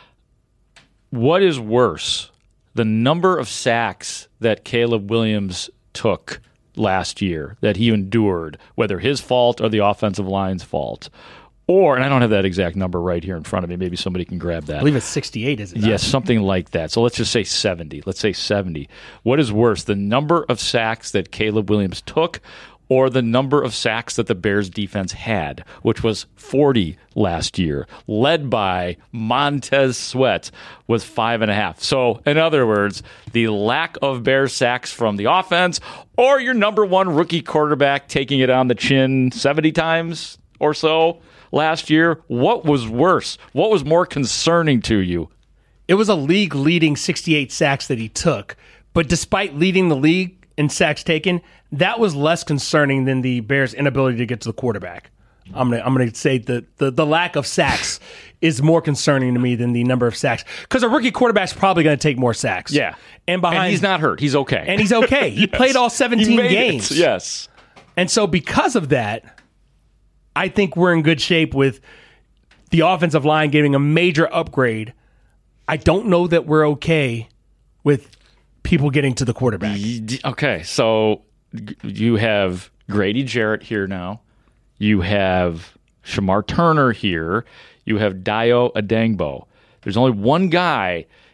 What is worse, the number of sacks that Caleb Williams took last year, that he endured, whether his fault or the offensive line's fault? Or, and I don't have that exact number right here in front of me. Maybe somebody can grab that. I believe it's sixty-eight, is it not? Yes, something like that. So let's just say seventy. Let's say seventy. What is worse, the number of sacks that Caleb Williams took or the number of sacks that the Bears defense had, which was forty last year, led by Montez Sweat with five and a half. So, in other words, the lack of Bears sacks from the offense or your number one rookie quarterback taking it on the chin seventy times or so last year. What was worse? What was more concerning to you? It was a league-leading sixty-eight sacks that he took. But despite leading the league in sacks taken, that was less concerning than the Bears' inability to get to the quarterback. I'm gonna I'm gonna say the, the, the lack of sacks is more concerning to me than the number of sacks. Because a rookie quarterback's probably going to take more sacks. Yeah. And behind and he's not hurt. He's okay. And he's okay. He yes. played all seventeen games. It. Yes. And so because of that, I think we're in good shape with the offensive line getting a major upgrade. I don't know that we're okay with people getting to the quarterback. Okay, so you have Grady Jarrett here now. You have Shamar Turner here. You have Dayo Adangbo. There's only one guy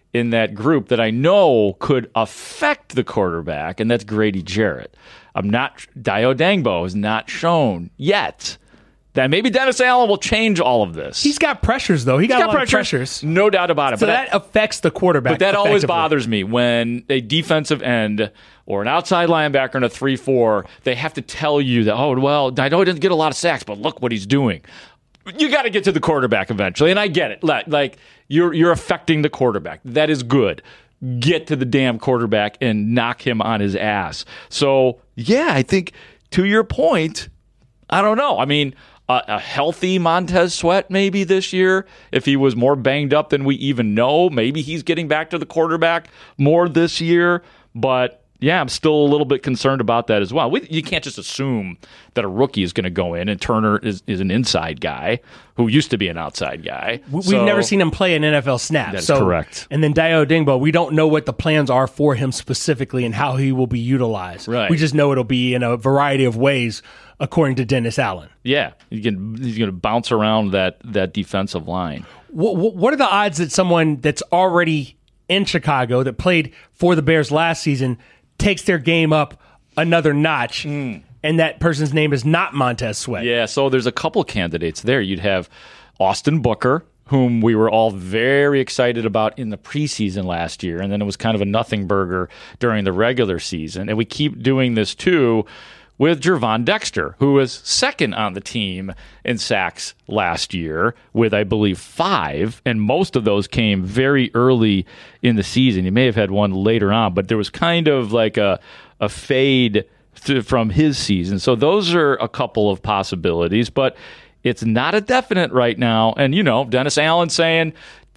in that group that I know could affect the quarterback, and that's Grady Jarrett. I'm not Dio Dangbo is not shown yet. That maybe Dennis Allen will change all of this. He's got pressures, though. He got, He's a got lot of pressures, pressures. No doubt about it. So but that I, affects the quarterback. But that always effectively. bothers me when a defensive end or an outside linebacker in a three four, they have to tell you that, oh, well, I know he didn't get a lot of sacks, but look what he's doing. You got to get to the quarterback eventually, and I get it. Like, like you're you're affecting the quarterback. That is good. Get to the damn quarterback and knock him on his ass. So, yeah, I think to your point, I don't know. I mean, a, a healthy Montez Sweat maybe this year, if he was more banged up than we even know, maybe he's getting back to the quarterback more this year. But, yeah, I'm still a little bit concerned about that as well. We, you can't just assume that a rookie is going to go in, and Turner is, is an inside guy who used to be an outside guy. We've so, never seen him play an N F L snap. That's so, correct. And then Dio Dingbo, we don't know what the plans are for him specifically and how he will be utilized. Right. We just know it'll be in a variety of ways, according to Dennis Allen. Yeah, he can, he's going to bounce around that, that defensive line. What, what are the odds that someone that's already in Chicago that played for the Bears last season takes their game up another notch, mm. and that person's name is not Montez Sweat? Yeah, so there's a couple candidates there. You'd have Austin Booker, whom we were all very excited about in the preseason last year, and then it was kind of a nothing burger during the regular season. And we keep doing this too with Gervon Dexter, who was second on the team in sacks last year with, I believe, five, and most of those came very early in the season. You may have had one later on, but there was kind of like a, a fade to, from his season. So those are a couple of possibilities, but it's not a definite right now. And, you know, Dennis Allen saying,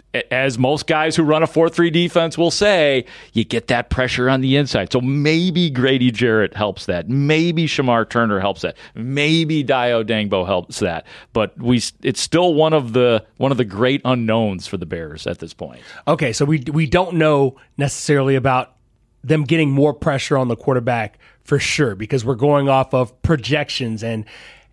as most guys who run a four three defense will say, you get that pressure on the inside. So maybe Grady Jarrett helps that. Maybe Shamar Turner helps that. Maybe Dio Dangbo helps that. But we, it's still one of the one of the great unknowns for the Bears at this point. Okay, so we we don't know necessarily about them getting more pressure on the quarterback for sure, because we're going off of projections and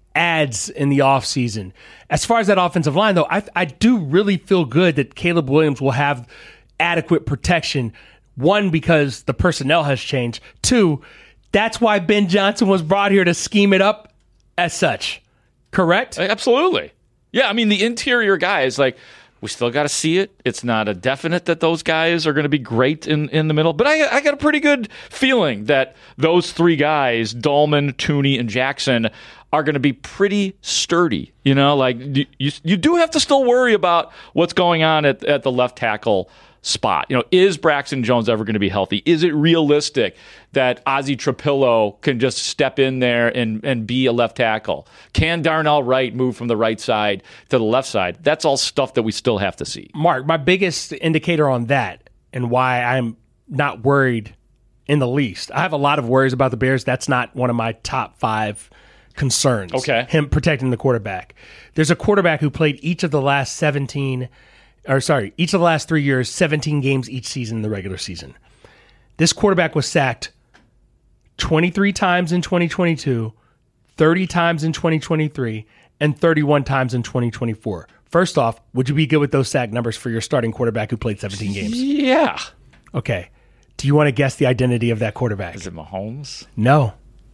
ads in the offseason. As far as that offensive line, though, I, I do really feel good that Caleb Williams will have adequate protection. One, because the personnel has changed. Two, that's why Ben Johnson was brought here to scheme it up as such. Correct? Absolutely. Yeah, I mean, the interior guys, like, we still got to see it. It's not a definite that those guys are going to be great in, in the middle. But I, I got a pretty good feeling that those three guys, Dolman, Tooney, and Jackson, are going to be pretty sturdy. You know, like you, you, you do have to still worry about what's going on at, at the left tackle spot. You know, is Braxton Jones ever going to be healthy? Is it realistic that Ozzie Trapillo can just step in there and, and be a left tackle? Can Darnell Wright move from the right side to the left side? That's all stuff that we still have to see. Mark, my biggest indicator on that and why I'm not worried in the least, I have a lot of worries about the Bears. That's not one of my top five concerns. Okay. Him protecting the quarterback. There's a quarterback who played each of the last seventeen, or sorry, each of the last three years, seventeen games each season in the regular season. This quarterback was sacked twenty-three times in twenty twenty-two, thirty times in twenty twenty-three, and thirty-one times in twenty twenty-four. First off, would you be good with those sack numbers for your starting quarterback who played seventeen games? Yeah. Okay. Do you want to guess the identity of that quarterback? Is it Mahomes? No.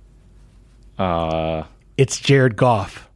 Uh, it's Jared Goff.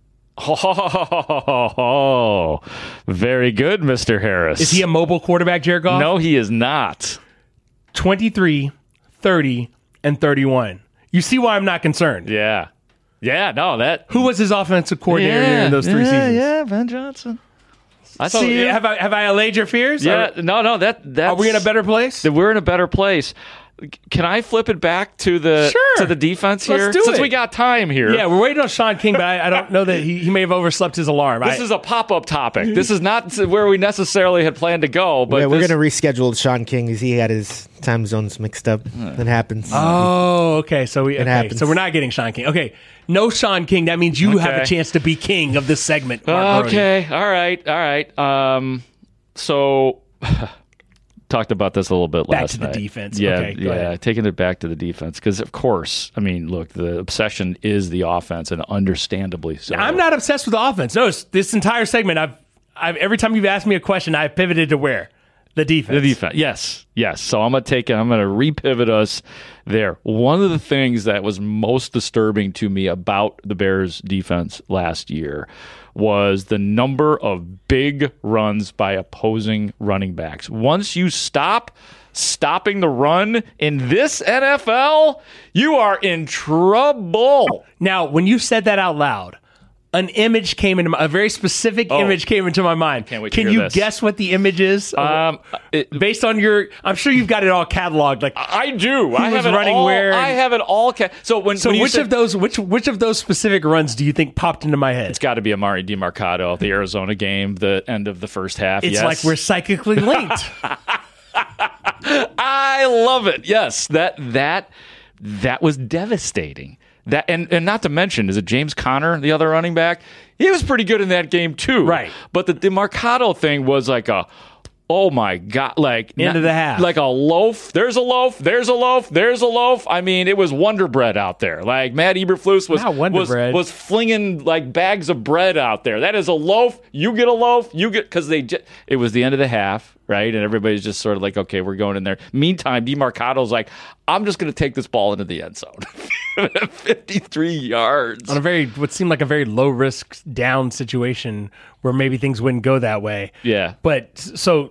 Oh, very good, Mister Harris. Is he a mobile quarterback, Jared Goff? No, he is not. twenty-three, thirty, and thirty-one. You see why I'm not concerned. Yeah. Yeah, no, that... Who was his offensive coordinator yeah, in those three yeah, seasons? Yeah, Ben Johnson. I so, see you. Have I, have I allayed your fears? Yeah, or, no, no, that that's... Are we in a better place? We're in a better place. Can I flip it back to the sure. to the defense here? Let's do Since it. we got time here. Yeah, we're waiting on Sean King, but I, I don't know that he, he may have overslept his alarm. This I, is a pop-up topic. This is not where we necessarily had planned to go. But yeah, we're this... going to reschedule Sean King because he had his time zones mixed up. That happens. Oh, okay. So we it okay, happens. So we're not getting Sean King. Okay, no Sean King. That means you Okay. have a chance to be king of this segment. Mark Okay, all right, all right. Um, so talked about this a little bit Back last to the night. defense. Yeah, Okay, go yeah. ahead. Taking it back to the defense because, of course, I mean, look, the obsession is the offense, and understandably so. I'm not obsessed with the offense. Notice this entire segment. I've, I've every time you've asked me a question, I've pivoted to where The defense. The defense. Yes. Yes. So I'm going to take it. I'm going to repivot us there. One of the things that was most disturbing to me about the Bears defense last year was the number of big runs by opposing running backs. Once you stop stopping the run in this N F L, you are in trouble. Now, when you said that out loud, an image came into my, a very specific Oh. image came into my mind. Can't wait to Can hear you this. guess what the image is? Um, it- Based on your, I'm sure you've got it all cataloged. Like I do. Who I was have it running all, where? I have it all. Ca- so when, so when you which said- of those which which of those specific runs do you think popped into my head? It's got to be Amari DiMarcado, the Arizona game, the end of the first half. It's yes. like we're psychically linked. I love it. Yes, that that that was devastating. That and, and not to mention, is it James Conner, the other running back? He was pretty good in that game too. Right. But the DiMarcado thing was like a oh my God, like End of the half. like a loaf. There's a loaf. There's a loaf. There's a loaf. I mean, it was Wonder Bread out there. Like Matt Eberflus was Not Wonder was, Bread. was flinging like bags of bread out there. That is a loaf. You get a loaf. You get because they. J- it was the end of the half, right? And everybody's just sort of like, okay, we're going in there. Meantime, DiMarcado's like, I'm just going to take this ball into the end zone. fifty-three yards On a very what seemed like a very low risk down situation where maybe things wouldn't go that way. Yeah. But so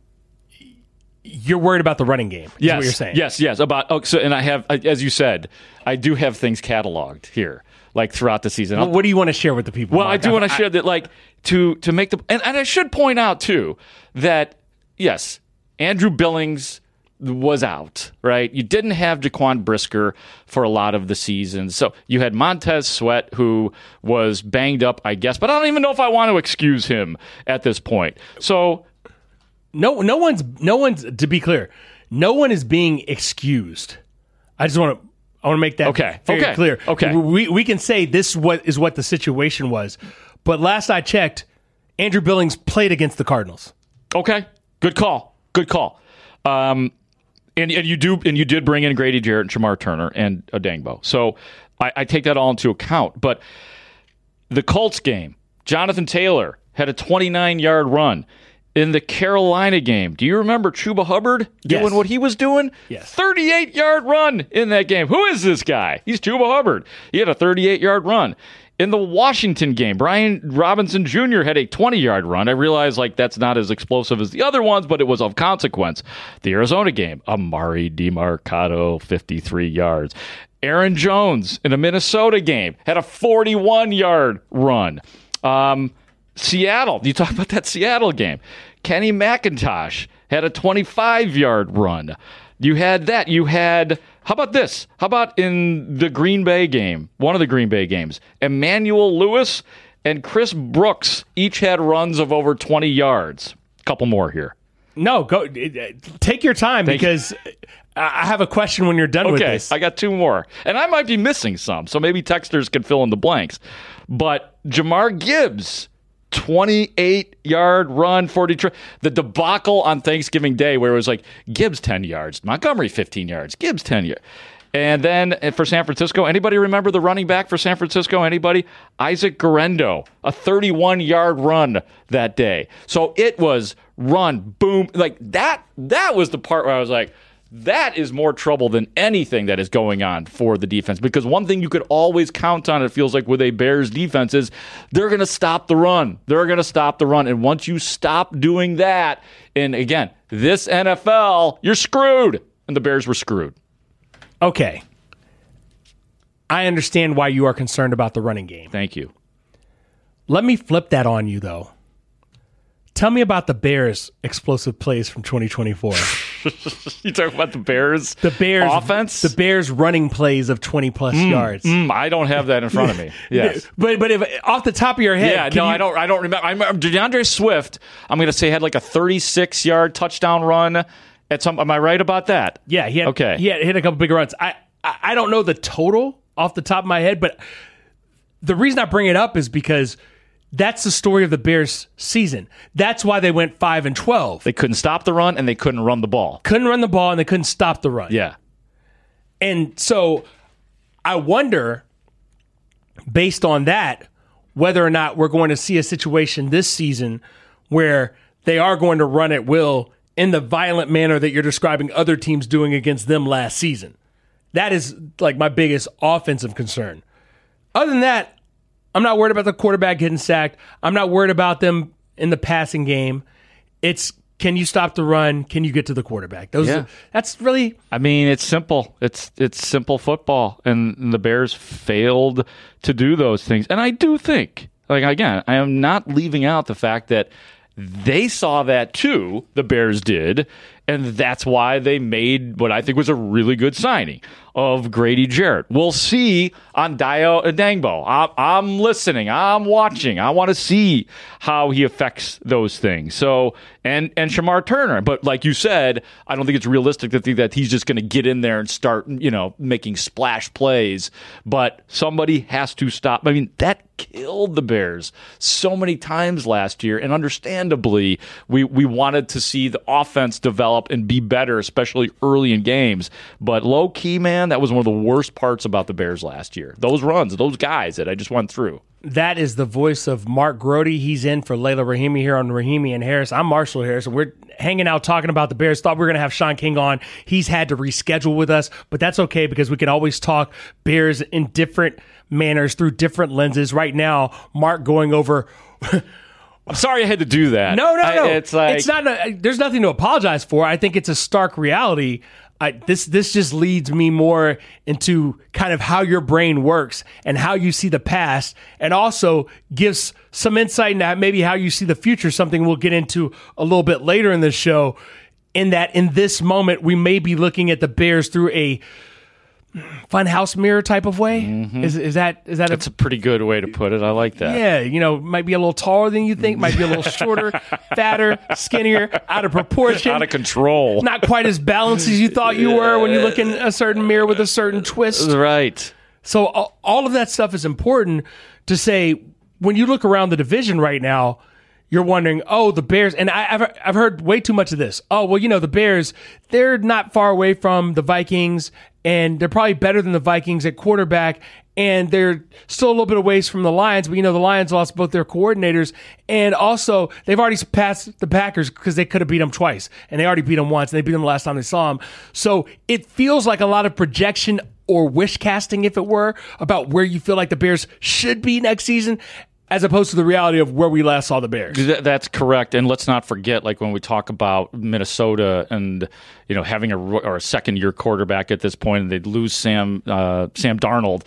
you're worried about the running game. Is Yes, what you're saying. yes, yes. About oh, so, and I have, as you said, I do have things cataloged here, like throughout the season. Well, what do you want to share with the people? Well, Mark? I do want to share that, like, to to make the and, and I should point out too that yes, Andrew Billings was out, right? You didn't have Jaquan Brisker for a lot of the season, so you had Montez Sweat, who was banged up, I guess, but I don't even know if I want to excuse him at this point. So. No, no one's, no one's. To be clear, no one is being excused. I just want to, I want to make that Okay, very okay, clear. okay. we we can say this what is what the situation was, but last I checked, Andrew Billings played against the Cardinals. Okay, good call, good call. Um, and and you do and you did bring in Grady Jarrett and Shamar Turner and Odangbo, so I, I take that all into account. But the Colts game, Jonathan Taylor had a twenty-nine yard run. In the Carolina game, do you remember Chuba Hubbard doing Yes. what he was doing? Yes. thirty-eight yard run in that game. Who is this guy? He's Chuba Hubbard. He had a thirty-eight yard run. In the Washington game, Brian Robinson Junior had a twenty yard run. I realize like that's not as explosive as the other ones, but it was of consequence. The Arizona game, Amari DiMarcado, fifty-three yards. Aaron Jones in a Minnesota game had a forty-one yard run. Um, Seattle, you talk about that Seattle game. Kenny McIntosh had a twenty-five yard run. You had that. You had, how about this? How about in the Green Bay game, one of the Green Bay games, Emmanuel Lewis and Chris Brooks each had runs of over twenty yards. A couple more here. No, go take your time Thank because I have a question when you're done with Okay, this. I got two more. And I might be missing some, so maybe texters can fill in the blanks. But Jamar Gibbs, twenty-eight yard run, forty. Tri- the debacle on Thanksgiving Day where it was like Gibbs ten yards, Montgomery fifteen yards, Gibbs ten yards. And then for San Francisco, anybody remember the running back for San Francisco? Anybody? Isaac Garendo, a thirty-one yard run that day. So it was run, boom. Like that, that was the part where I was like, that is more trouble than anything that is going on for the defense. Because one thing you could always count on, it feels like, with a Bears defense is they're going to stop the run. They're going to stop the run. And once you stop doing that, and again, this N F L, you're screwed. And the Bears were screwed. Okay. I understand why you are concerned about the running game. Thank you. Let me flip that on you, though. Tell me about the Bears' explosive plays from twenty twenty-four. You talking about the Bears, the Bears offense, the Bears runing plays of twenty plus mm, yards. Mm, I don't have that in front of me. Yes, but but if off the top of your head, yeah, no, you, I don't. I don't remember. I remember DeAndre Swift. I'm going to say had like a thirty-six yard touchdown run. At some, am I right about that? Yeah, he had. Okay, he had hit a couple big runs. I, I I don't know the total off the top of my head, but the reason I bring it up is because that's the story of the Bears season. That's why they went five and twelve. They couldn't stop the run and they couldn't run the ball. Couldn't run the ball and they couldn't stop the run. Yeah. And so I wonder, based on that, whether or not we're going to see a situation this season where they are going to run at will in the violent manner that you're describing other teams doing against them last season. That is like my biggest offensive concern. Other than that, I'm not worried about the quarterback getting sacked. I'm not worried about them in the passing game. It's, can you stop the run? Can you get to the quarterback? Those, Yeah. are, that's really. I mean, it's simple. It's it's simple football, and the Bears failed to do those things. And I do think, like again, I am not leaving out the fact that they saw that too. The Bears did, and that's why they made what I think was a really good signing of Grady Jarrett. We'll see on Dio Adangbo. I'm, I'm listening. I'm watching. I want to see how he affects those things. So, and and Shamar Turner. But like you said, I don't think it's realistic to think that he's just going to get in there and start, you know, making splash plays. But somebody has to stop. I mean, that killed the Bears so many times last year, and understandably, we we wanted to see the offense develop and be better, especially early in games. But low key, man, that was one of the worst parts about the Bears last year. Those runs, those guys that I just went through. That is the voice of Mark Grody. He's in for Layla Rahimi here on Rahimi and Harris. I'm Marshall Harris, and we're hanging out talking about the Bears. Thought we were going to have Sean King on. He's had to reschedule with us, but that's okay because we can always talk Bears in different manners through different lenses. Right now, Mark going over... I'm sorry I had to do that. No, no, no. I, it's like it's not. A, there's nothing to apologize for. I think it's a stark reality. I, this this just leads me more into kind of how your brain works and how you see the past, and also gives some insight into maybe how you see the future. Something we'll get into a little bit later in the show. In that, in this moment, we may be looking at the Bears through a funhouse mirror type of way. Mm-hmm. Is is that is that? That's a, a pretty good way to put it. I like that. Yeah, you know, might be a little taller than you think, might be a little shorter, fatter, skinnier, out of proportion, out of control, not quite as balanced as you thought you were when you look in a certain mirror with a certain twist. Right. So all of that stuff is important to say when you look around the division right now. You're wondering, oh, the Bears, and I, I've I've heard way too much of this. Oh, well, you know, the Bears, they're not far away from the Vikings, and they're probably better than the Vikings at quarterback, and they're still a little bit of ways from the Lions, but, you know, the Lions lost both their coordinators, and also they've already passed the Packers because they could have beat them twice, and they already beat them once, and they beat them the last time they saw them. So it feels like a lot of projection or wish casting, if it were, about where you feel like the Bears should be next season, as opposed to the reality of where we last saw the Bears. That's correct. And let's not forget, like when we talk about Minnesota and, you know, having a, or a second-year quarterback at this point, and they'd lose Sam uh, Sam Darnold,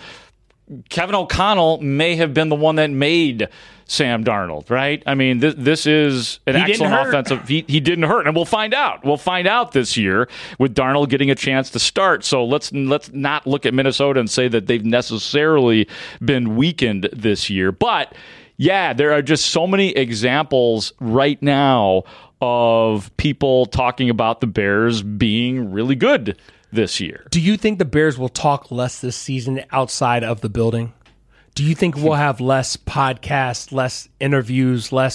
Kevin O'Connell may have been the one that made Sam Darnold, right? I mean, this, this is an he excellent offensive. He, he didn't hurt, and we'll find out. We'll find out this year with Darnold getting a chance to start. So let's let's not look at Minnesota and say that they've necessarily been weakened this year. But yeah, there are just so many examples right now of people talking about the Bears being really good this year. Do you think the Bears will talk less this season outside of the building? Do you think we'll have less podcasts, less interviews, less,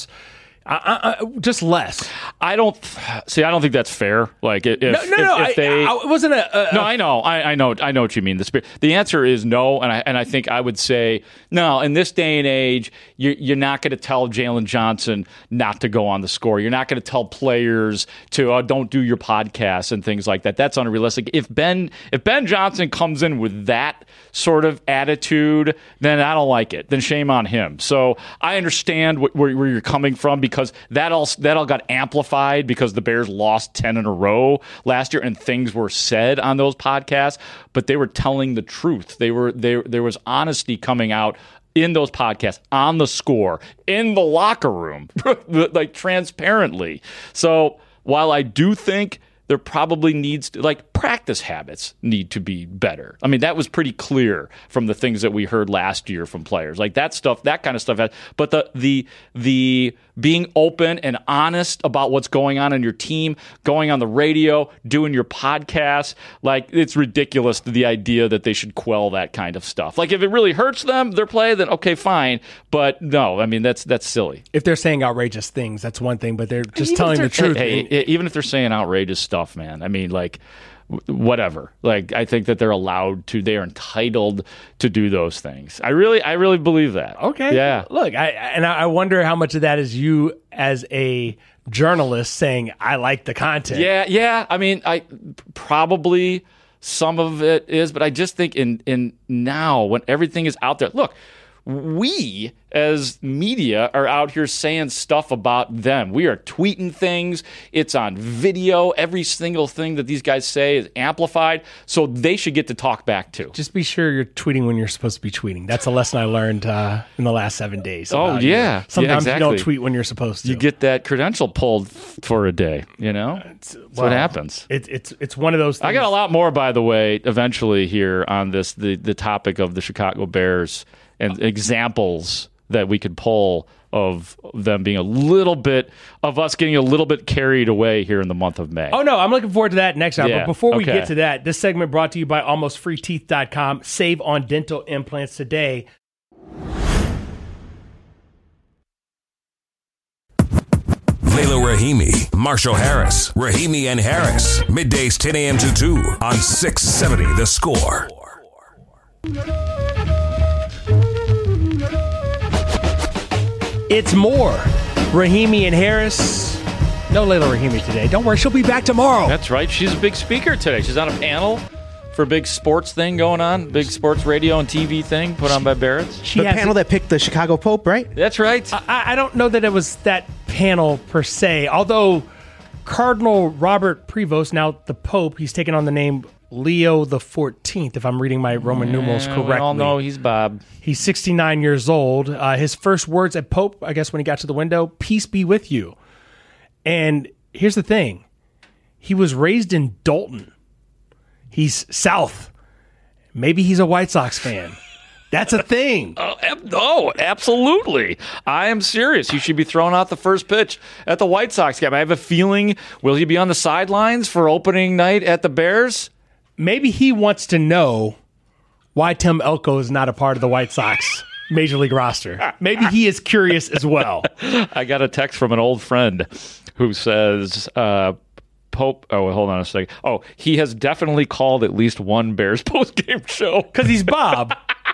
uh, uh, just less? I don't see. I don't think that's fair. Like, if, no, no, if, no. if they, I, I, it wasn't a, a. No, I know. I, I know. I know what you mean. The spirit. The answer is no, and I and I think I would say no. In this day and age, you're you're not going to tell Jalen Johnson not to go on the score. You're not going to tell players to uh, don't do your podcasts and things like that. That's unrealistic. If Ben if Ben Johnson comes in with that sort of attitude, then I don't like it. Then shame on him. So I understand wh- where, where you're coming from, because that all that all got amplified because the Bears lost ten in a row last year, and things were said on those podcasts, but they were telling the truth. They were they, there was honesty coming out in those podcasts, on the score, in the locker room, like transparently. So while I do think there probably needs to, like, practice habits need to be better. I mean, that was pretty clear from the things that we heard last year from players. Like that stuff, that kind of stuff. But the the the being open and honest about what's going on in your team, going on the radio, doing your podcast, like, it's ridiculous, the idea that they should quell that kind of stuff. Like, if it really hurts them, their play, then okay, fine. But no, I mean, that's that's silly. If they're saying outrageous things, that's one thing, but they're just even telling they're, the truth. Hey, hey, even if they're saying outrageous stuff, man, I mean, like, whatever. Like, I think that they're allowed to, they are entitled to do those things. I really, I really believe that. Okay. Yeah. Look, I and I wonder how much of that is you as a journalists saying, I like the content. Yeah, yeah. I mean, I probably some of it is, but I just think in in now when everything is out there, look, we as media are out here saying stuff about them. We are tweeting things. It's on video. Every single thing that these guys say is amplified. So they should get to talk back too. Just be sure you're tweeting when you're supposed to be tweeting. That's a lesson I learned uh, in the last seven days. Oh, about yeah. You. Sometimes yeah, exactly. you don't tweet when you're supposed to. You get that credential pulled for a day, you know? That's well, what happens. It, it's it's one of those things. I got a lot more, by the way, eventually here on this, the, the topic of the Chicago Bears and examples that we could pull of them being a little bit, of us getting a little bit carried away here in the month of May. Oh, no, I'm looking forward to that next hour. Yeah, But before we okay. get to that, this segment brought to you by almost free teeth dot com. Save on dental implants today. Layla Rahimi, Marshall Harris, Rahimi and Harris. Middays ten a.m. to two on six seventy The Score. It's more Rahimi and Harris. No Layla Rahimi today. Don't worry, she'll be back tomorrow. That's right. She's a big speaker today. She's on a panel for a big sports thing going on, big sports radio and T V thing put on by Barrett's. The panel that picked the Chicago Pope, right? That's right. I, I don't know that it was that panel per se, although Cardinal Robert Prevost, now the Pope, he's taken on the name Leo the fourteenth, if I'm reading my Roman Yeah, numerals correctly. We all know he's Bob. He's sixty-nine years old. Uh, his first words at Pope, I guess when he got to the window, peace be with you. And here's the thing. He was raised in Dalton. He's South. Maybe he's a White Sox fan. That's a thing. Oh, oh, absolutely. I am serious. He should be throwing out the first pitch at the White Sox game. I have a feeling, will he be on the sidelines for opening night at the Bears? Maybe he wants to know why Tim Elko is not a part of the White Sox Major League roster. Maybe he is curious as well. I got a text from an old friend who says, uh, Pope, oh, hold on a second. Oh, he has definitely called at least one Bears post-game show. Because he's Bob.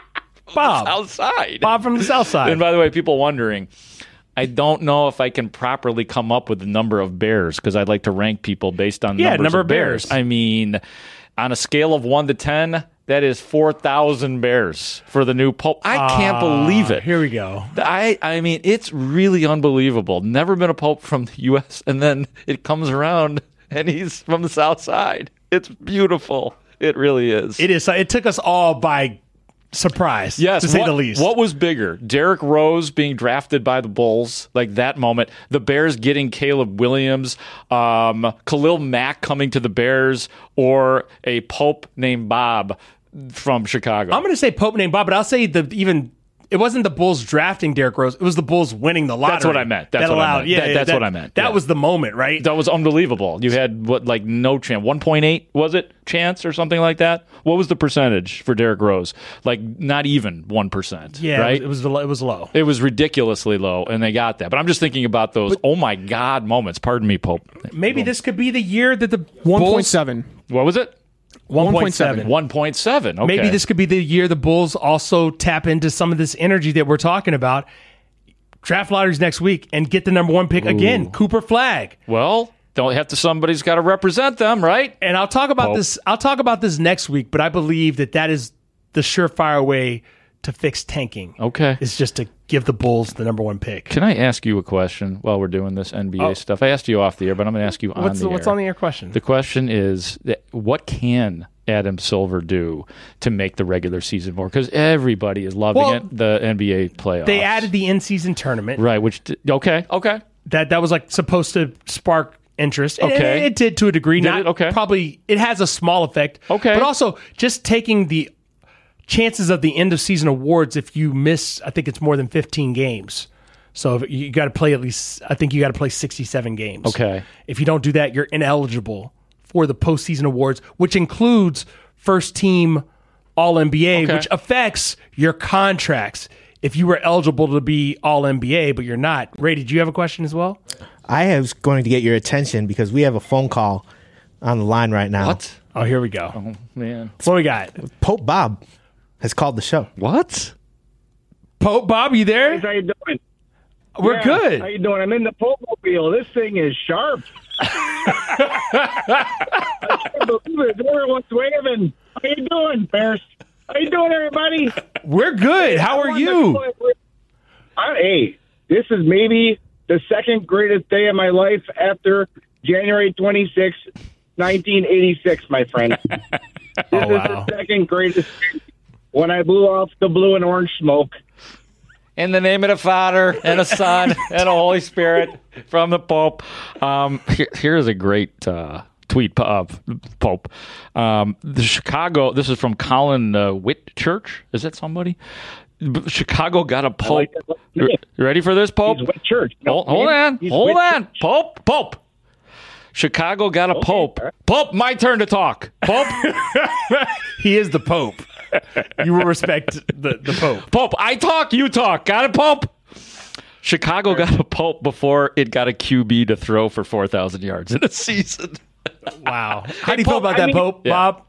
Bob. South Side. Bob from the South Side. And by the way, people wondering, I don't know if I can properly come up with the number of Bears because I'd like to rank people based on yeah, numbers number of of bears. bears. I mean, on a scale of one to ten, that is four thousand Bears for the new Pope. I can't uh, believe it. Here we go. I, I mean, it's really unbelievable. Never been a Pope from the U S, and then it comes around, and he's from the South Side. It's beautiful. It really is. It is. It took us all by surprise, yes, to say what, the least. What was bigger? Derrick Rose being drafted by the Bulls, like that moment, the Bears getting Caleb Williams, um, Khalil Mack coming to the Bears, or a Pope named Bob from Chicago? I'm going to say Pope named Bob, but I'll say the even it wasn't the Bulls drafting Derrick Rose. It was the Bulls winning the lottery. That's what I meant. That's that what allowed, I meant. Yeah, that, yeah, that's that, what I meant. That yeah. was the moment, right? That was unbelievable. You had what, like no chance, one point eight was it chance or something like that? What was the percentage for Derrick Rose? Like not even one percent. Yeah, right. It was, it was it was low. It was ridiculously low, and they got that. But I'm just thinking about those. But, oh my God, moments. Pardon me, Pope. Maybe Boom. This could be the year that the one point Bulls, seven. What was it? one point seven. one point seven. Okay. Maybe this could be the year the Bulls also tap into some of this energy that we're talking about. Draft lotteries next week and get the number one pick Ooh. again, Cooper Flagg. Well, don't have to. Somebody's got to represent them, right? And I'll talk about Pope. this. I'll talk about this next week. But I believe that that is the surefire way to fix tanking. Okay, is just to give the Bulls the number one pick. Can I ask you a question while we're doing this N B A oh. stuff? I asked you off the air, but I'm going to ask you on what's the, the What's air. on the air question? The question is, what can Adam Silver do to make the regular season more? Because everybody is loving well, it, the N B A playoffs. They added the in-season tournament. Right, which, okay, okay. That that was like supposed to spark interest. Okay. It, it did to a degree. Did Not it? Okay. Probably, it has a small effect. Okay. But also, just taking the chances of the end-of-season awards if you miss, I think it's more than fifteen games. So if you got to play at least, I think you got to play sixty-seven games. Okay. If you don't do that, you're ineligible for the postseason awards, which includes first team All N B A, Okay. which affects your contracts. If you were eligible to be All N B A, but you're not. Ray, did you have a question as well? I was going to get your attention because we have a phone call on the line right now. What? Oh, here we go. Oh, man. What we got? Pope Bob has called the show. What? Pope Bob, you there? How you doing? We're Yeah, good. How you doing? I'm in the Pope-mobile. This thing is sharp. I can't believe it. Everyone's waving. How you doing, Bears? How you doing, everybody? We're good. How are you? I, hey, this is maybe the second greatest day of my life after January twenty-sixth, nineteen eighty-six, my friend. This Oh, is wow. the second greatest day when I blew off the blue and orange smoke. In the name of the Father, and the Son, and the Holy Spirit, from the Pope. Um, here, here's a great uh, tweet of Pope. Um, the Chicago, this is from Colin uh, Whitchurch. Is that somebody? B- Chicago got a Pope. You ready for this, Pope? He's Whitchurch. No, hold, hold on. he's Hold Whitchurch. on. Pope. Pope. Chicago got a Pope. Pope, my turn to talk. Pope. He is the Pope. You will respect the, the Pope. Pope, I talk, you talk. Got it, Pope? Chicago got a Pope before it got a Q B to throw for four thousand yards in a season. Wow. How do you feel about that, I mean- Pope, Yeah. Bob?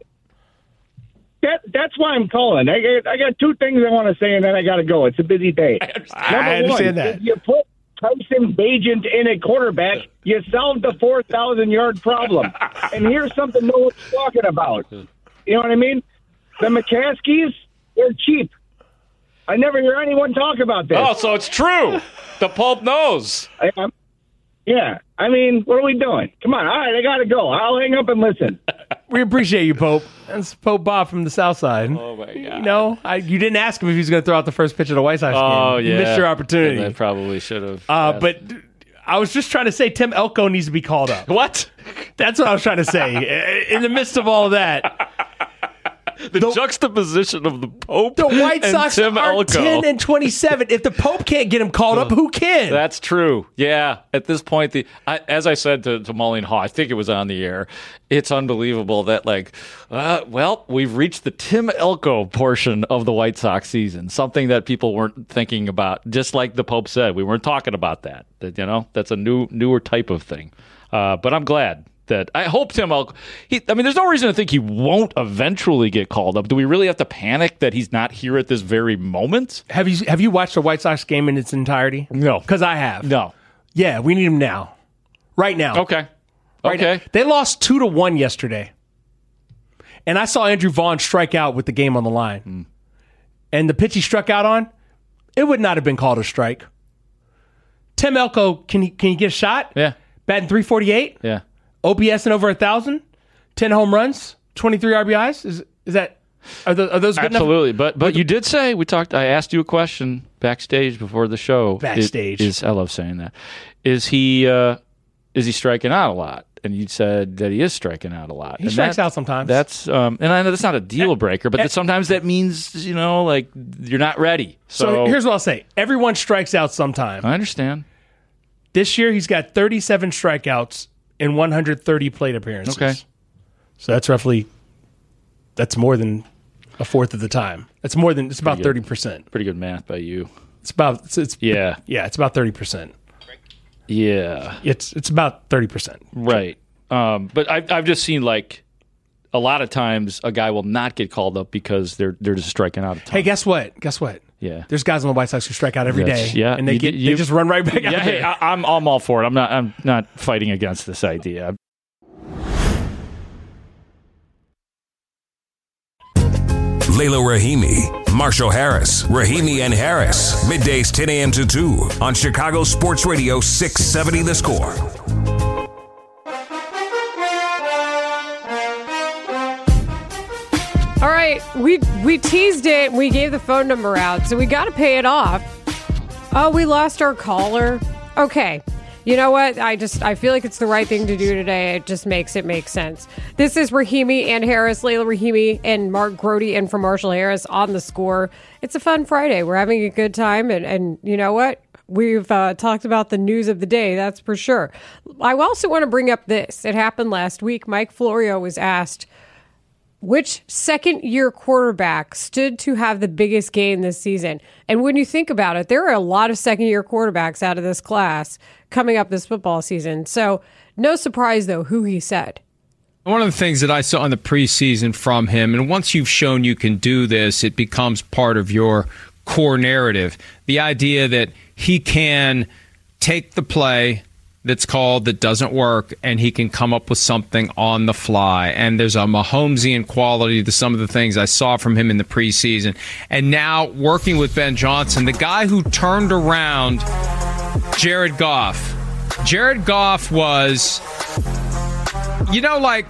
That, that's why I'm calling. I got, I got two things I want to say, and then I got to go. It's a busy day. I understand that. If you put Tyson Bagent in at quarterback, you solved the four thousand yard problem. And here's something no one's talking about. You know what I mean? The McCaskies, they're cheap. I never hear anyone talk about this. Oh, so it's true. The Pope knows. I, I'm, yeah. I mean, what are we doing? Come on. All right, I got to go. I'll hang up and listen. We appreciate you, Pope. That's Pope Bob from the South Side. Oh, my God. You know, I, you didn't ask him if he was going to throw out the first pitch of the White Sox Oh, game. yeah. You missed your opportunity. I probably should have. Uh, but I was just trying to say Tim Elko needs to be called up. What? That's what I was trying to say. In the midst of all of that, the, the juxtaposition of the Pope the White and Sox Tim are Elko. ten and twenty-seven. If the Pope can't get him called up, who can? That's true. Yeah. At this point, the I, as I said to, to Mulleen Haw, I think it was on the air, it's unbelievable that, like, uh, well, we've reached the Tim Elko portion of the White Sox season, something that people weren't thinking about. Just like the Pope said, we weren't talking about that. That, you know, that's a new, newer type of thing. Uh, but I'm glad that I hope Tim Elko. He, I mean, there's no reason to think he won't eventually get called up. Do we really have to panic that he's not here at this very moment? Have you have you watched the White Sox game in its entirety? No, because I have. No. Yeah, we need him now, right now. Okay. Right Okay. now. They lost two to one yesterday, and I saw Andrew Vaughn strike out with the game on the line, Mm. and the pitch he struck out on, it would not have been called a strike. Tim Elko, can he can he get a shot? Yeah. Batting three forty-eight. Yeah. O P S and over a thousand, ten home runs, twenty-three R B Is. Is is that are, the, are those good Absolutely, enough? but but you did say we talked. I asked you a question backstage before the show. Backstage. is, is I love saying that. Is he uh, is he striking out a lot? And you said that he is striking out a lot. He And strikes that- out sometimes. That's um, and I know that's not a deal breaker, but that sometimes that means you know like you're not ready. So, So, here's what I'll say: everyone strikes out sometime. I understand. This year he's got thirty-seven strikeouts in one hundred thirty plate appearances. Okay. So that's roughly that's more than a fourth of the time. That's more than it's about Pretty thirty good. percent. Pretty good math by you. It's about it's, it's Yeah. yeah it's about thirty percent. Yeah. It's it's about thirty percent. Right. Um, but I've I've just seen like a lot of times a guy will not get called up because they're they're just striking out a ton. Hey, guess what? Guess what? Yeah. There's guys on the White Sox who strike out every day. That's- Yeah, and they you- get you- they just run right back out Yeah, hey, there. I, I'm I'm all for it. I'm not I'm not fighting against this idea. Layla Rahimi, Marshall Harris, Rahimi and Harris. Middays ten a.m. to two on Chicago Sports Radio six seventy The Score. All right, we we teased it. We gave the phone number out, so we got to pay it off. Oh, we lost our caller. Okay. You know what? I just I feel like it's the right thing to do today. It just makes it make sense. This is Rahimi and Harris, Layla Rahimi and Mark Grody in for Marshall Harris on The Score. It's a fun Friday. We're having a good time, and and you know what? We've uh, talked about the news of the day, that's for sure. I also want to bring up this. It happened last week. Mike Florio was asked which second-year quarterback stood to have the biggest game this season. And when you think about it, there are a lot of second-year quarterbacks out of this class coming up this football season. So no surprise, though, who he said. One of the things that I saw in the preseason from him, and once you've shown you can do this, it becomes part of your core narrative. The idea that he can take the play that's called that doesn't work, and he can come up with something on the fly. And there's a Mahomesian quality to some of the things I saw from him in the preseason. And now working with Ben Johnson, the guy who turned around Jared Goff. Jared Goff was, you know, like,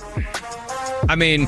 I mean,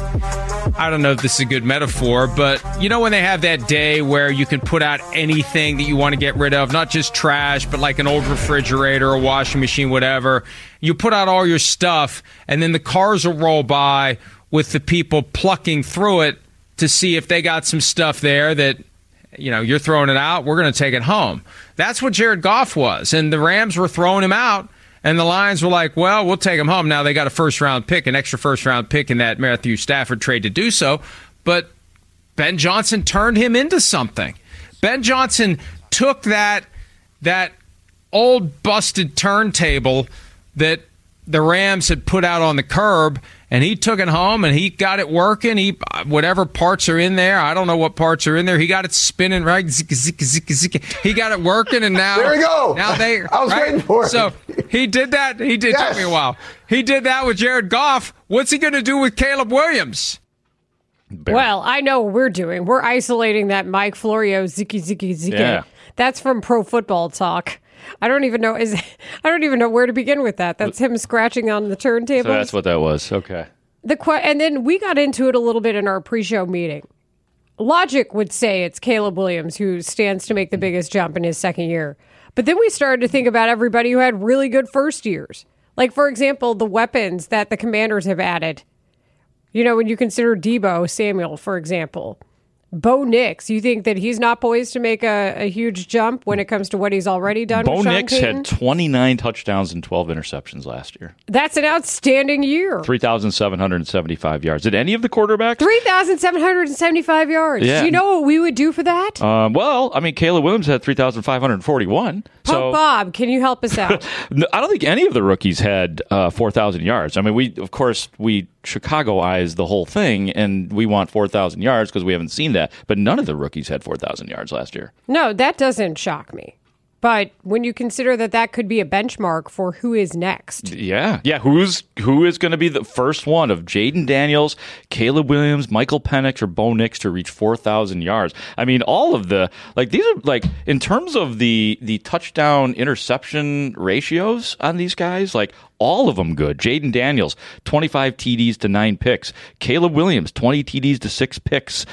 I don't know if this is a good metaphor, but you know when they have that day where you can put out anything that you want to get rid of, not just trash, but like an old refrigerator, a washing machine, whatever. You put out all your stuff, and then the cars will roll by with the people plucking through it to see if they got some stuff there that, you know, you're throwing it out, we're going to take it home. That's what Jared Goff was, and the Rams were throwing him out. And the Lions were like, well, we'll take him home. Now they got a first-round pick, an extra first-round pick in that Matthew Stafford trade to do so. But Ben Johnson turned him into something. Ben Johnson took that that old busted turntable that the Rams had put out on the curb, and he took it home, and he got it working. He whatever parts are in there, I don't know what parts are in there. He got it spinning right. Zick, zick, zick, zick. He got it working, and now there we go. Now they. I was right? waiting for it. So he did that. He did. Yes. Took me a while. He did that with Jared Goff. What's he going to do with Caleb Williams? Well, I know what we're doing. We're isolating that Mike Florio zicky zicky zicky. Yeah. That's from Pro Football Talk. I don't even know is I don't even know where to begin with that. That's him scratching on the turntable. So that's what that was. Okay. The que- and then we got into it a little bit in our pre-show meeting. Logic would say it's Caleb Williams who stands to make the biggest jump in his second year. But then we started to think about everybody who had really good first years. Like, for example, the weapons that the Commanders have added. You know, when you consider Deebo Samuel, for example. Bo Nix, you think that he's not poised to make a, a huge jump when it comes to what he's already done Bo with Sean Nix Payton? had twenty-nine touchdowns and twelve interceptions last year. That's an outstanding year. three thousand seven hundred seventy-five yards. Did any of the quarterbacks? three thousand seven hundred seventy-five yards. Yeah. Do you know what we would do for that? Um, well, I mean, Caleb Williams had three thousand five hundred forty-one. Pump So Bob, can you help us out? No, I don't think any of the rookies had uh, four thousand yards. I mean, we of course we Chicago-ized the whole thing, and we want four thousand yards because we haven't seen that. But none of the rookies had four thousand yards last year. No, that doesn't shock me. But when you consider that that could be a benchmark for who is next. Yeah. Yeah, who's who is going to be the first one of Jaden Daniels, Caleb Williams, Michael Penix, or Bo Nix to reach four thousand yards? I mean, all of the, like, these are, like, in terms of the the touchdown interception ratios on these guys, like, all of them good. Jaden Daniels, twenty-five T Ds to nine picks. Caleb Williams, twenty T Ds to six picks.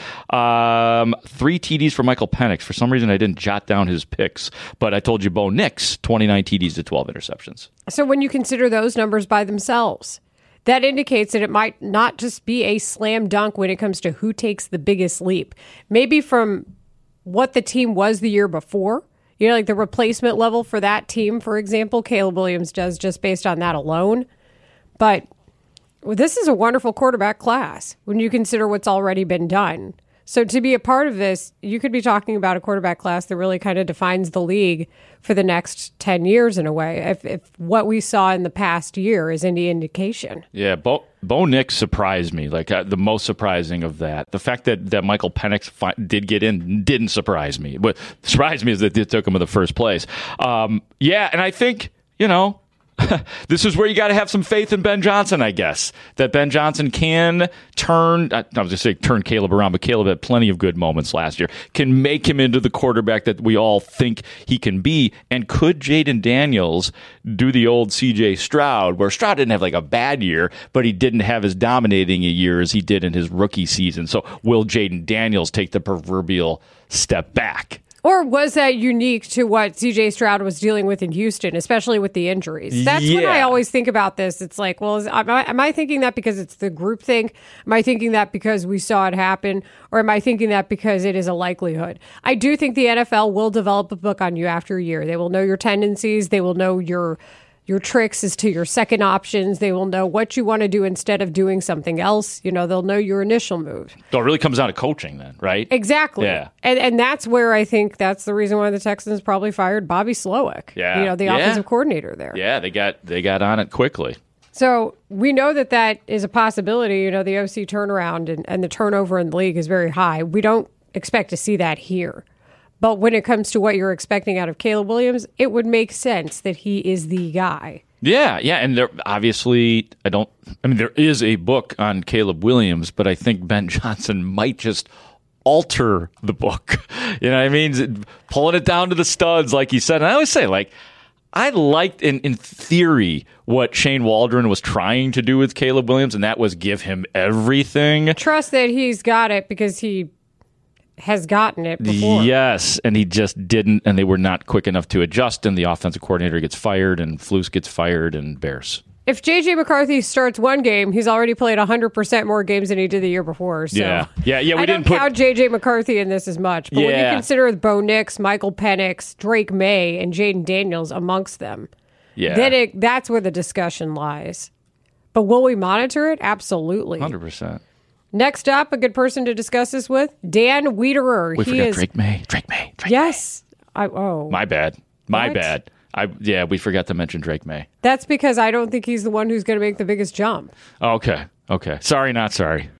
Um, three T Ds for Michael Penix. For some reason, I didn't jot down his picks, but I told you Bo Nix, twenty-nine T Ds to twelve interceptions. So when you consider those numbers by themselves, that indicates that it might not just be a slam dunk when it comes to who takes the biggest leap. Maybe from what the team was the year before. You know, like the replacement level for that team, for example, Caleb Williams does just based on that alone. But well, this is a wonderful quarterback class when you consider what's already been done. So to be a part of this, you could be talking about a quarterback class that really kind of defines the league for the next ten years in a way, if, if what we saw in the past year is any indication. Yeah, Bo, Bo Nix surprised me, like uh, the most surprising of that. The fact that, that Michael Penix fi- did get in didn't surprise me. What surprised me is that they took him in the first place. Um, yeah, and I think, you know, this is where you got to have some faith in Ben Johnson, I guess, that Ben Johnson can turn, I was going to say turn Caleb around, but Caleb had plenty of good moments last year, can make him into the quarterback that we all think he can be. And could Jaden Daniels do the old C J Stroud, where Stroud didn't have like a bad year, but he didn't have as dominating a year as he did in his rookie season. So will Jaden Daniels take the proverbial step back? Or was that unique to what C J Stroud was dealing with in Houston, especially with the injuries? That's yeah. when I always think about this. It's like, well, is, am, I, am I thinking that because it's the group thing? Am I thinking that because we saw it happen? Or am I thinking that because it is a likelihood? I do think the N F L will develop a book on you after a year. They will know your tendencies. They will know your your tricks as to your second options. They will know what you want to do instead of doing something else. You know, they'll know your initial move. So it really comes down to coaching then, right? Exactly. Yeah. And and that's where I think that's the reason why the Texans probably fired Bobby Slowick. Yeah. You know, the Yeah. offensive coordinator there. Yeah, they got they got on it quickly. So we know that that is a possibility. You know, the O C turnaround and, and the turnover in the league is very high. We don't expect to see that here. But when it comes to what you're expecting out of Caleb Williams, it would make sense that he is the guy. Yeah, yeah, and there obviously I don't. I mean, there is a book on Caleb Williams, but I think Ben Johnson might just alter the book. You know what I mean? Pulling it down to the studs, like you said. And I always say, like, I liked in in theory what Shane Waldron was trying to do with Caleb Williams, and that was give him everything. Trust that he's got it because he has gotten it before. Yes, and he just didn't, and they were not quick enough to adjust, and the offensive coordinator gets fired, and Flus gets fired, and Bears. If J J McCarthy starts one game, he's already played one hundred percent more games than he did the year before. So yeah, yeah, yeah. We I didn't don't put count J J McCarthy in this as much, but when you Yeah. consider Bo Nix, Michael Penix, Drake May, and Jaden Daniels amongst them, yeah, then it, that's where the discussion lies. But will we monitor it? Absolutely. one hundred percent. Next up, a good person to discuss this with, Dan Wiederer. We he forgot is, Drake May. Drake May. Drake yes. I, oh. My bad. My What? bad. I yeah, we forgot to mention Drake May. That's because I don't think he's the one who's going to make the biggest jump. Okay. Okay. Sorry, not sorry.